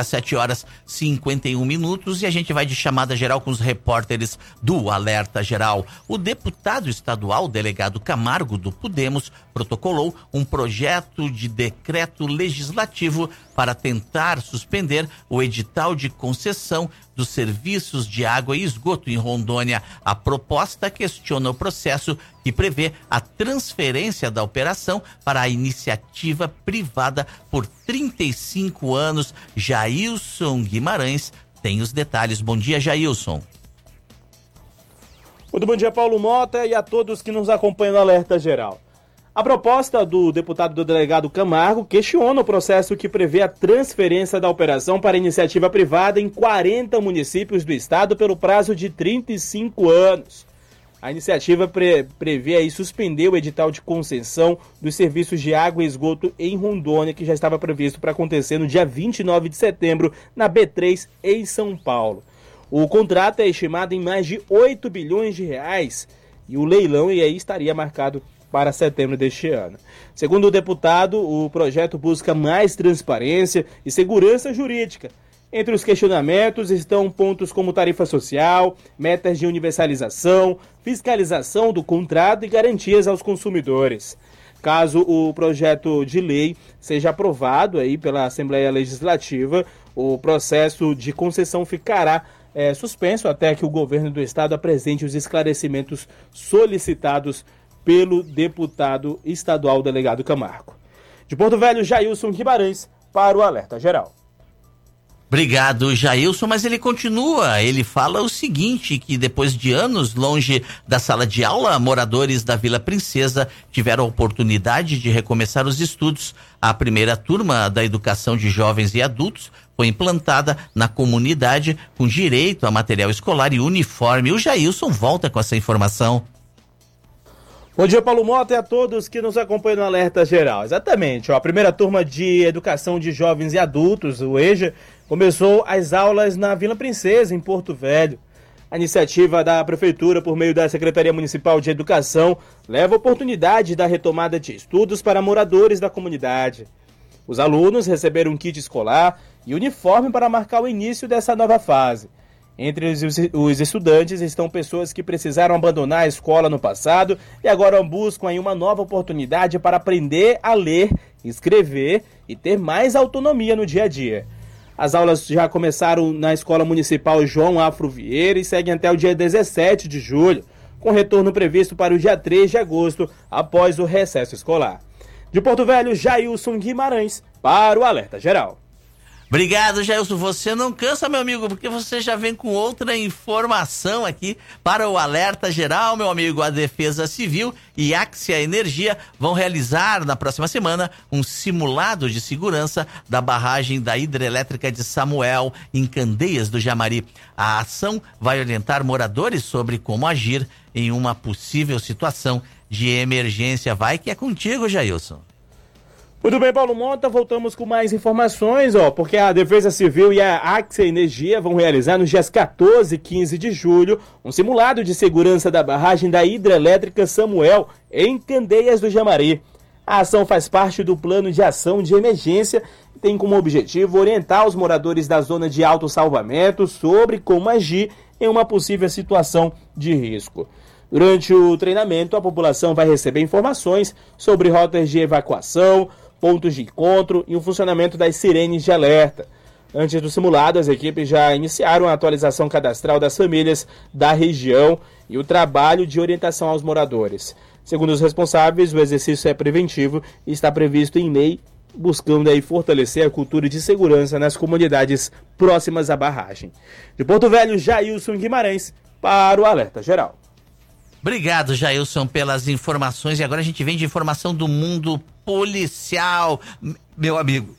7h51 e a gente vai de chamada geral com os repórteres do Alerta Geral. O deputado estadual, delegado Camargo, do Podemos, protocolou um projeto de decreto legislativo para tentar suspender o edital de concessão dos serviços de água e esgoto em Rondônia. A proposta questiona o processo que prevê a transferência da operação para a iniciativa privada por 35 anos. Jailson Guimarães tem os detalhes. Bom dia, Jailson. Muito bom dia, Paulo Mota, e a todos que nos acompanham no Alerta Geral. A proposta do deputado do delegado Camargo questiona o processo que prevê a transferência da operação para iniciativa privada em 40 municípios do estado pelo prazo de 35 anos. A iniciativa prevê aí suspender o edital de concessão dos serviços de água e esgoto em Rondônia, que já estava previsto para acontecer no dia 29 de setembro, na B3, em São Paulo. O contrato é estimado em mais de 8 bilhões de reais e o leilão aí estaria marcado para setembro deste ano. Segundo o deputado, o projeto busca mais transparência e segurança jurídica. Entre os questionamentos estão pontos como tarifa social, metas de universalização, fiscalização do contrato e garantias aos consumidores. Caso o projeto de lei seja aprovado aí pela Assembleia Legislativa, o processo de concessão ficará suspenso até que o governo do estado apresente os esclarecimentos solicitados pelo deputado estadual delegado Camargo. De Porto Velho, Jailson Guimarães para o Alerta Geral. Obrigado, Jailson, mas ele continua, ele fala o seguinte, que depois de anos longe da sala de aula, moradores da Vila Princesa tiveram a oportunidade de recomeçar os estudos. A primeira turma da educação de jovens e adultos foi implantada na comunidade com direito a material escolar e uniforme. O Jailson volta com essa informação. Bom dia, Paulo Mota, e a todos que nos acompanham no Alerta Geral. Exatamente, a primeira turma de educação de jovens e adultos, o EJA, começou as aulas na Vila Princesa, em Porto Velho. A iniciativa da Prefeitura, por meio da Secretaria Municipal de Educação, leva a oportunidade da retomada de estudos para moradores da comunidade. Os alunos receberam um kit escolar e uniforme para marcar o início dessa nova fase. Entre os estudantes estão pessoas que precisaram abandonar a escola no passado e agora buscam aí uma nova oportunidade para aprender a ler, escrever e ter mais autonomia no dia a dia. As aulas já começaram na Escola Municipal João Afro Vieira e seguem até o dia 17 de julho, com retorno previsto para o dia 3 de agosto, após o recesso escolar. De Porto Velho, Jailson Guimarães para o Alerta Geral. Obrigado, Jailson. Você não cansa, meu amigo, porque você já vem com outra informação aqui para o Alerta Geral, meu amigo. A Defesa Civil e Axia Energia vão realizar na próxima semana um simulado de segurança da barragem da hidrelétrica de Samuel, em Candeias do Jamari. A ação vai orientar moradores sobre como agir em uma possível situação de emergência. Vai que é contigo, Jailson. Muito bem, Paulo Mota, voltamos com mais informações, porque a Defesa Civil e a Axia Energia vão realizar nos dias 14 e 15 de julho um simulado de segurança da barragem da hidrelétrica Samuel, em Candeias do Jamari. A ação faz parte do plano de ação de emergência e tem como objetivo orientar os moradores da zona de autossalvamento sobre como agir em uma possível situação de risco. Durante o treinamento, a população vai receber informações sobre rotas de evacuação, pontos de encontro e o funcionamento das sirenes de alerta. Antes do simulado, as equipes já iniciaram a atualização cadastral das famílias da região e o trabalho de orientação aos moradores. Segundo os responsáveis, o exercício é preventivo e está previsto em lei, buscando aí fortalecer a cultura de segurança nas comunidades próximas à barragem. De Porto Velho, Jailson Guimarães para o Alerta Geral. Obrigado, Jailson, pelas informações. E agora a gente vem de informação do mundo policial, meu amigo.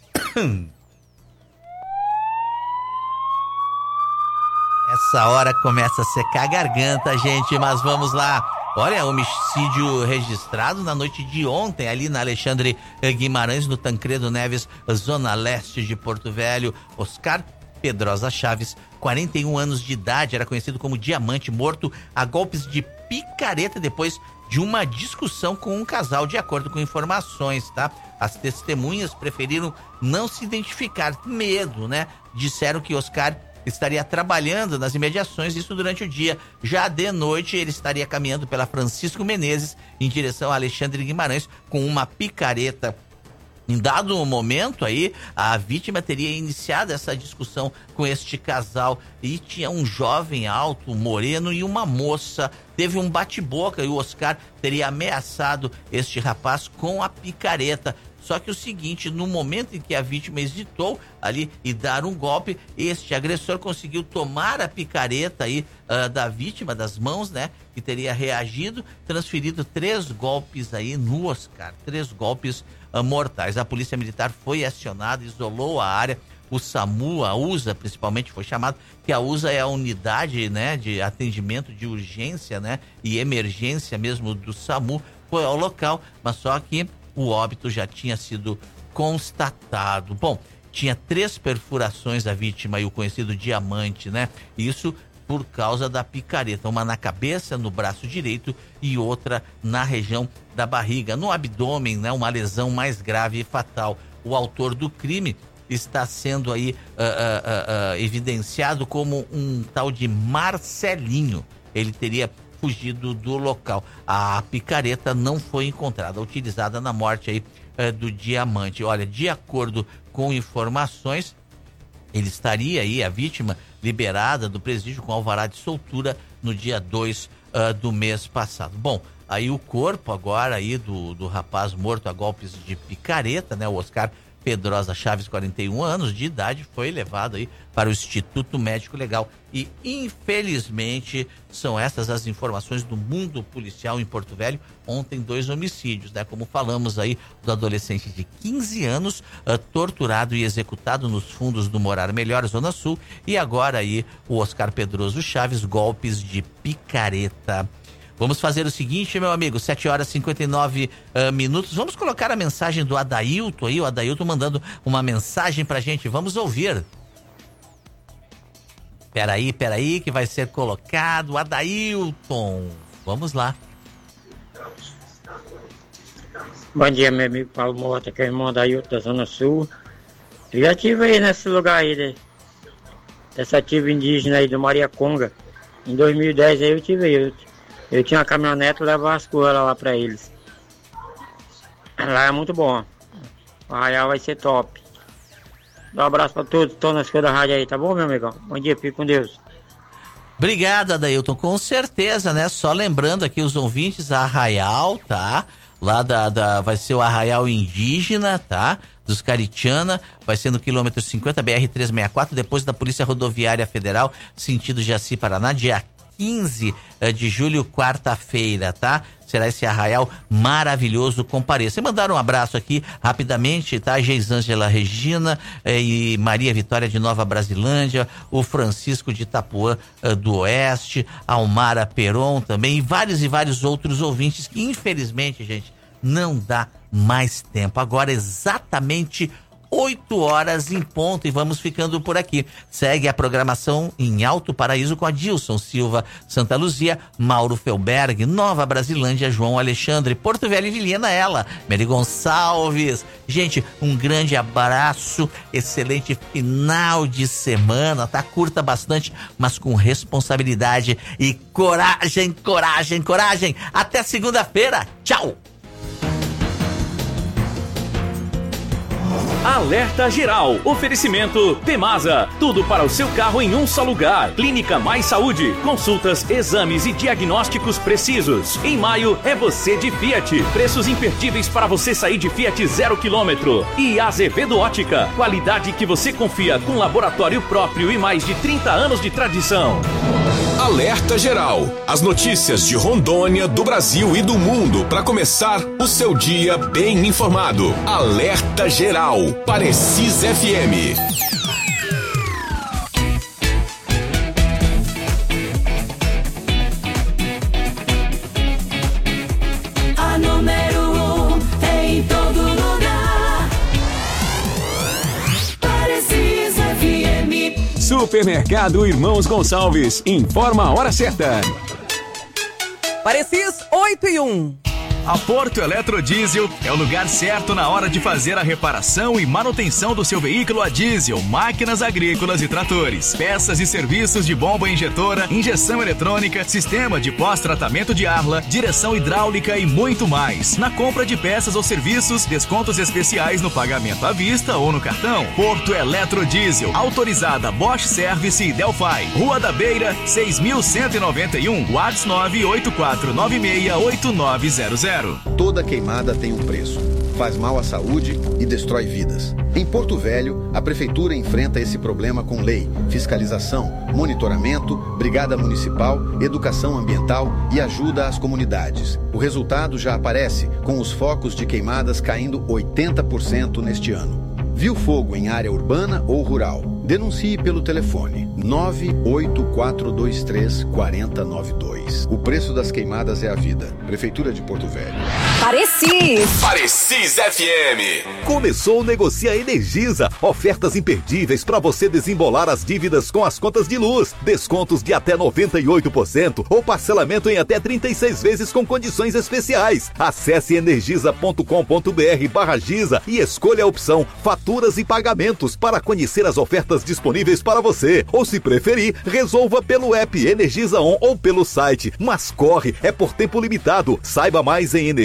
Essa hora começa a secar a garganta, gente, mas vamos lá. Olha, homicídio registrado na noite de ontem, ali na Alexandre Guimarães, no Tancredo Neves, zona leste de Porto Velho. Oscar Pedrosa Chaves, 41 anos de idade, era conhecido como Diamante, morto a golpes de picareta depois de uma discussão com um casal, de acordo com informações, tá? As testemunhas preferiram não se identificar, medo, né? Disseram que Oscar estaria trabalhando nas imediações, isso durante o dia. Já de noite, ele estaria caminhando pela Francisco Menezes em direção a Alexandre Guimarães com uma picareta. Em dado momento aí, a vítima teria iniciado essa discussão com este casal e tinha um jovem alto, moreno e uma moça. Teve um bate-boca e o Oscar teria ameaçado este rapaz com a picareta. Só que o seguinte, no momento em que a vítima hesitou ali e dar um golpe, este agressor conseguiu tomar a picareta aí da vítima, das mãos, né? Que teria reagido, transferido 3 golpes aí no Oscar, 3 golpes mortais. A polícia militar foi acionada, isolou a área. O SAMU, a USA principalmente foi chamado, que a USA é a unidade, né, de atendimento de urgência, né, e emergência mesmo do SAMU, foi ao local, mas só que o óbito já tinha sido constatado. Bom, tinha 3 perfurações a vítima e o conhecido diamante, né? Isso por causa da picareta, uma na cabeça, no braço direito e outra na região da barriga, no abdômen, né? Uma lesão mais grave e fatal. O autor do crime está sendo aí evidenciado como um tal de Marcelinho. Ele teria fugido do local. A picareta não foi encontrada, utilizada na morte aí do diamante. Olha, de acordo com informações, ele estaria aí, a vítima, liberada do presídio com alvará de soltura no dia 2 do mês passado. Bom, aí o corpo agora aí do rapaz morto a golpes de picareta, né? O Oscar Pedrosa Chaves, 41 anos de idade, foi levado aí para o Instituto Médico Legal. E, infelizmente, são essas as informações do mundo policial em Porto Velho. Ontem, 2 homicídios, né? Como falamos aí, do adolescente de 15 anos, torturado e executado nos fundos do Morar Melhor, Zona Sul. E agora aí, o Oscar Pedroso Chaves, golpes de picareta. Vamos fazer o seguinte, meu amigo, 7h59. Vamos colocar a mensagem do Adailton aí, o Adailton mandando uma mensagem pra gente. Vamos ouvir. Peraí, que vai ser colocado. Adailton, vamos lá. Bom dia, meu amigo Paulo Mota, que é o irmão da Adailton da Zona Sul. Eu já estive aí nesse lugar aí, dessa tribo indígena aí do Maria Conga. Em 2010 aí eu estive aí. Eu tinha uma caminhonete e levava as coisas lá pra eles. Lá é muito bom. O arraial vai ser top. Dá um abraço pra todos que estão nas coisas da rádio aí, tá bom, meu amigão? Bom dia, fique com Deus. Obrigado, Adailton, com certeza, né? Só lembrando aqui os ouvintes, Arraial, tá? Lá vai ser o Arraial Indígena, tá? Dos Caritiana, vai ser no quilômetro 50, BR-364, depois da Polícia Rodoviária Federal, sentido Jaci, Paraná, dia 15 de julho, quarta-feira, tá? Será esse arraial maravilhoso, compareça. E mandar um abraço aqui, rapidamente, tá? Geisângela Regina e Maria Vitória de Nova Brasilândia, o Francisco de Itapuã do Oeste, Almara Peron também, e vários outros ouvintes que, infelizmente, gente, não dá mais tempo. Agora, exatamente 8 horas em ponto, e vamos ficando por aqui. Segue a programação em Alto Paraíso com Adilson Silva, Santa Luzia, Mauro Felberg, Nova Brasilândia, João Alexandre, Porto Velho e Vilhena, Mary Gonçalves. Gente, um grande abraço, excelente final de semana, tá? Curta bastante, mas com responsabilidade e coragem. Até segunda-feira. Tchau! Alerta Geral. Oferecimento Temasa. Tudo para o seu carro em um só lugar. Clínica Mais Saúde. Consultas, exames e diagnósticos precisos. Em maio é você de Fiat. Preços imperdíveis para você sair de Fiat 0 km. E Azevedo Ótica. Qualidade que você confia, com laboratório próprio e mais de 30 anos de tradição. Alerta Geral. As notícias de Rondônia, do Brasil e do mundo para começar o seu dia bem informado. Alerta Geral. Parecis FM. A número 1 em todo lugar. Parecis FM. Supermercado Irmãos Gonçalves. Informa a hora certa. Parecis 8 e 1. A Porto Eletrodiesel é o lugar certo na hora de fazer a reparação e manutenção do seu veículo a diesel, máquinas agrícolas e tratores, peças e serviços de bomba injetora, injeção eletrônica, sistema de pós-tratamento de arla, direção hidráulica e muito mais. Na compra de peças ou serviços, descontos especiais no pagamento à vista ou no cartão. Porto Eletrodiesel, autorizada Bosch Service e Delphi. Rua da Beira, 6.191, WhatsApp 984968900. Toda queimada tem um preço. Faz mal à saúde e destrói vidas. Em Porto Velho, a Prefeitura enfrenta esse problema com lei, fiscalização, monitoramento, brigada municipal, educação ambiental e ajuda às comunidades. O resultado já aparece, com os focos de queimadas caindo 80% neste ano. Viu fogo em área urbana ou rural? Denuncie pelo telefone 98423-4092. O preço das queimadas é a vida. Prefeitura de Porto Velho. Parecis FM. Começou o Negocia Energisa. Ofertas imperdíveis para você desembolar as dívidas com as contas de luz. Descontos de até 98% ou parcelamento em até 36 vezes com condições especiais. Acesse energisa.com.br/giza e escolha a opção Faturas e Pagamentos para conhecer as ofertas disponíveis para você. Ou se preferir, resolva pelo app Energisa On ou pelo site. Mas corre, é por tempo limitado. Saiba mais em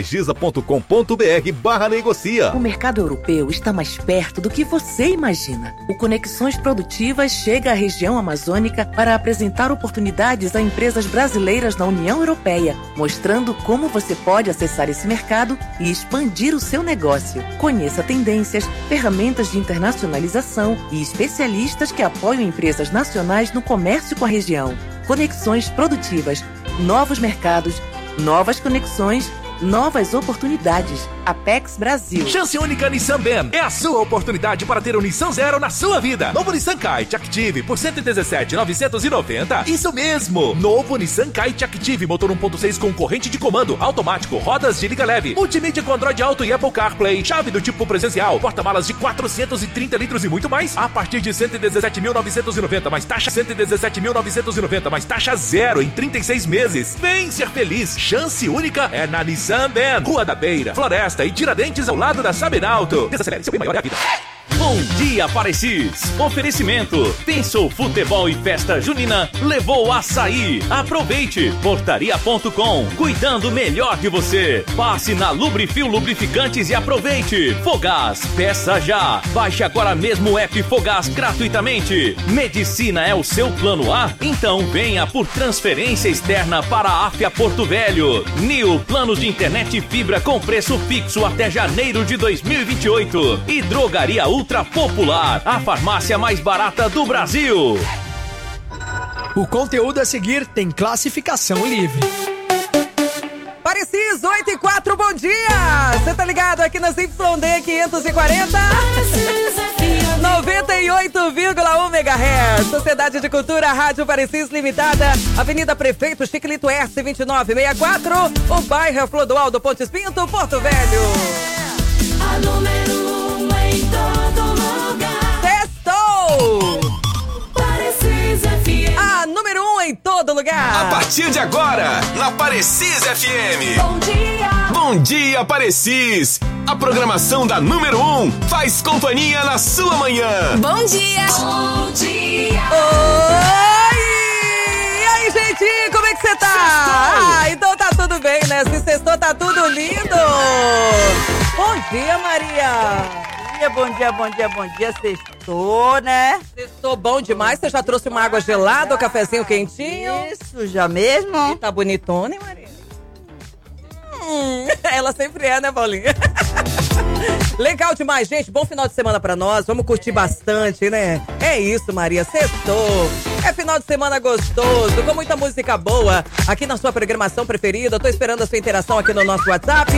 energisa.com.br/negocia. O mercado europeu está mais perto do que você imagina. O Conexões Produtivas chega à região amazônica para apresentar oportunidades a empresas brasileiras na União Europeia, mostrando como você pode acessar esse mercado e expandir o seu negócio. Conheça tendências, ferramentas de internacionalização e especialistas que apoiam empresas nacionais no comércio com a região. Conexões Produtivas. Novos mercados, novas conexões, novas oportunidades. Apex Brasil. Chance única Nissan Ben. É a sua oportunidade para ter um Nissan Zero na sua vida. Novo Nissan Kite Active por 117.990. Isso mesmo. Novo Nissan Kite Active, motor 1.6 com corrente de comando, automático, rodas de liga leve, multimídia com Android Auto e Apple CarPlay, chave do tipo presencial, porta-malas de 430 litros e muito mais, a partir de 117.990 mais taxa, 117.990 mais taxa zero em 36 meses. Vem ser feliz. Chance única é na Nissan Ben. Rua da Beira, Floresta e Tiradentes ao lado da Sabenalto. Desacelere, seu bem maior é a vida. Bom dia, Parecis. Oferecimento. Pensou futebol e festa junina? Levou açaí. Aproveite. Portaria.com. Cuidando melhor de você. Passe na Lubrifil Lubrificantes e aproveite. Fogás. Peça já. Baixe agora mesmo o app Fogás gratuitamente. Medicina é o seu plano A? Então venha por transferência externa para a Áfia Porto Velho. Nil. Planos de internet e fibra com preço fixo até janeiro de 2028. E Drogaria Ultra Popular, a farmácia mais barata do Brasil. O conteúdo a seguir tem classificação livre. Parecis 8 e 4, bom dia! Você tá ligado aqui na YD 540? 98,1 MHz. Sociedade de Cultura, Rádio Parecis Limitada, Avenida Prefeito Chiquilito S 2964, o bairro Clodoaldo Pontes Pinto, Porto Velho. A número 1 em todo lugar. Testou! Parecis FM. A número 1 em todo lugar. A partir de agora, na Parecis FM. Bom dia. Bom dia, Parecis. A programação da número 1 faz companhia na sua manhã. Bom dia. Bom dia. Oi! E aí, gente, como é que você tá? Ah, então tá tudo bem, né? Se sextou, tá tudo lindo. Bom dia, Maria. Bom dia, sextou, né? Sextou bom demais, você já trouxe uma água gelada, um cafezinho quentinho? Isso, já mesmo. E tá bonitona, hein, Maria? Ela sempre é, né, Paulinha? Legal demais, gente. Bom final de semana pra nós. Vamos curtir bastante, né? É isso, Maria. Sextou. É final de semana gostoso, com muita música boa aqui na sua programação preferida. Eu tô esperando a sua interação aqui no nosso WhatsApp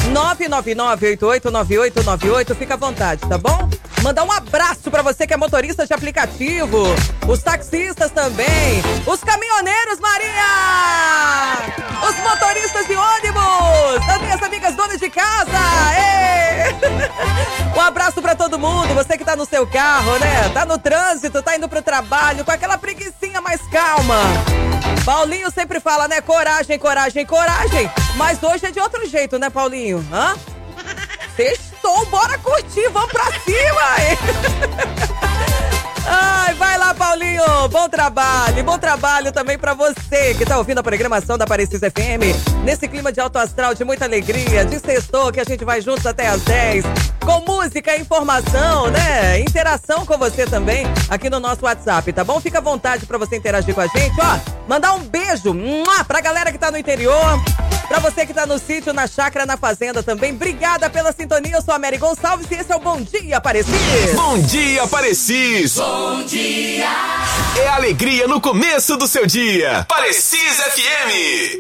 999-889898. Fica à vontade, tá bom? Mandar um abraço pra você que é motorista de aplicativo, os taxistas também, os caminhoneiros, Maria! Os motoristas de ônibus, as minhas amigas donas de casa. Ei! Um abraço pra todo mundo, você que tá no seu carro, né? Tá no trânsito, tá indo pro trabalho com aquela preguicinha mais calma. Paulinho sempre fala, né? Coragem, coragem, coragem. Mas hoje é de outro jeito, né, Paulinho? Hã? Sextou, bora curtir, vamos pra cima, hein? Ai, vai lá, Paulinho. Bom trabalho também pra você que tá ouvindo a programação da Parecisa FM. Nesse clima de alto astral, de muita alegria, de sextou, que a gente vai juntos até às 10. Com música, informação, né? Interação com você também aqui no nosso WhatsApp, tá bom? Fica à vontade pra você interagir com a gente, ó. Mandar um beijo pra galera que tá no interior. Pra você que tá no sítio, na chácara, na fazenda também. Obrigada pela sintonia. Eu sou a Mary Gonçalves e esse é o Bom Dia, Parecis. Bom dia, Parecis. Bom dia. É alegria no começo do seu dia. Parecis FM.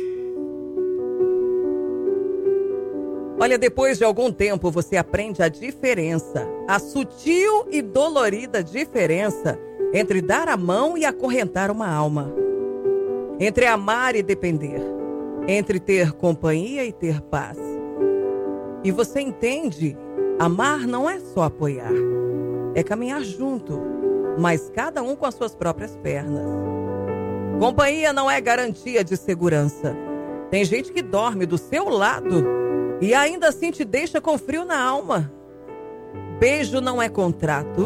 Olha, depois de algum tempo você aprende a diferença, a sutil e dolorida diferença entre dar a mão e acorrentar uma alma. Entre amar e depender. Entre ter companhia e ter paz. E você entende, amar não é só apoiar, é caminhar junto, mas cada um com as suas próprias pernas. Companhia não é garantia de segurança. Tem gente que dorme do seu lado e ainda assim te deixa com frio na alma. Beijo não é contrato,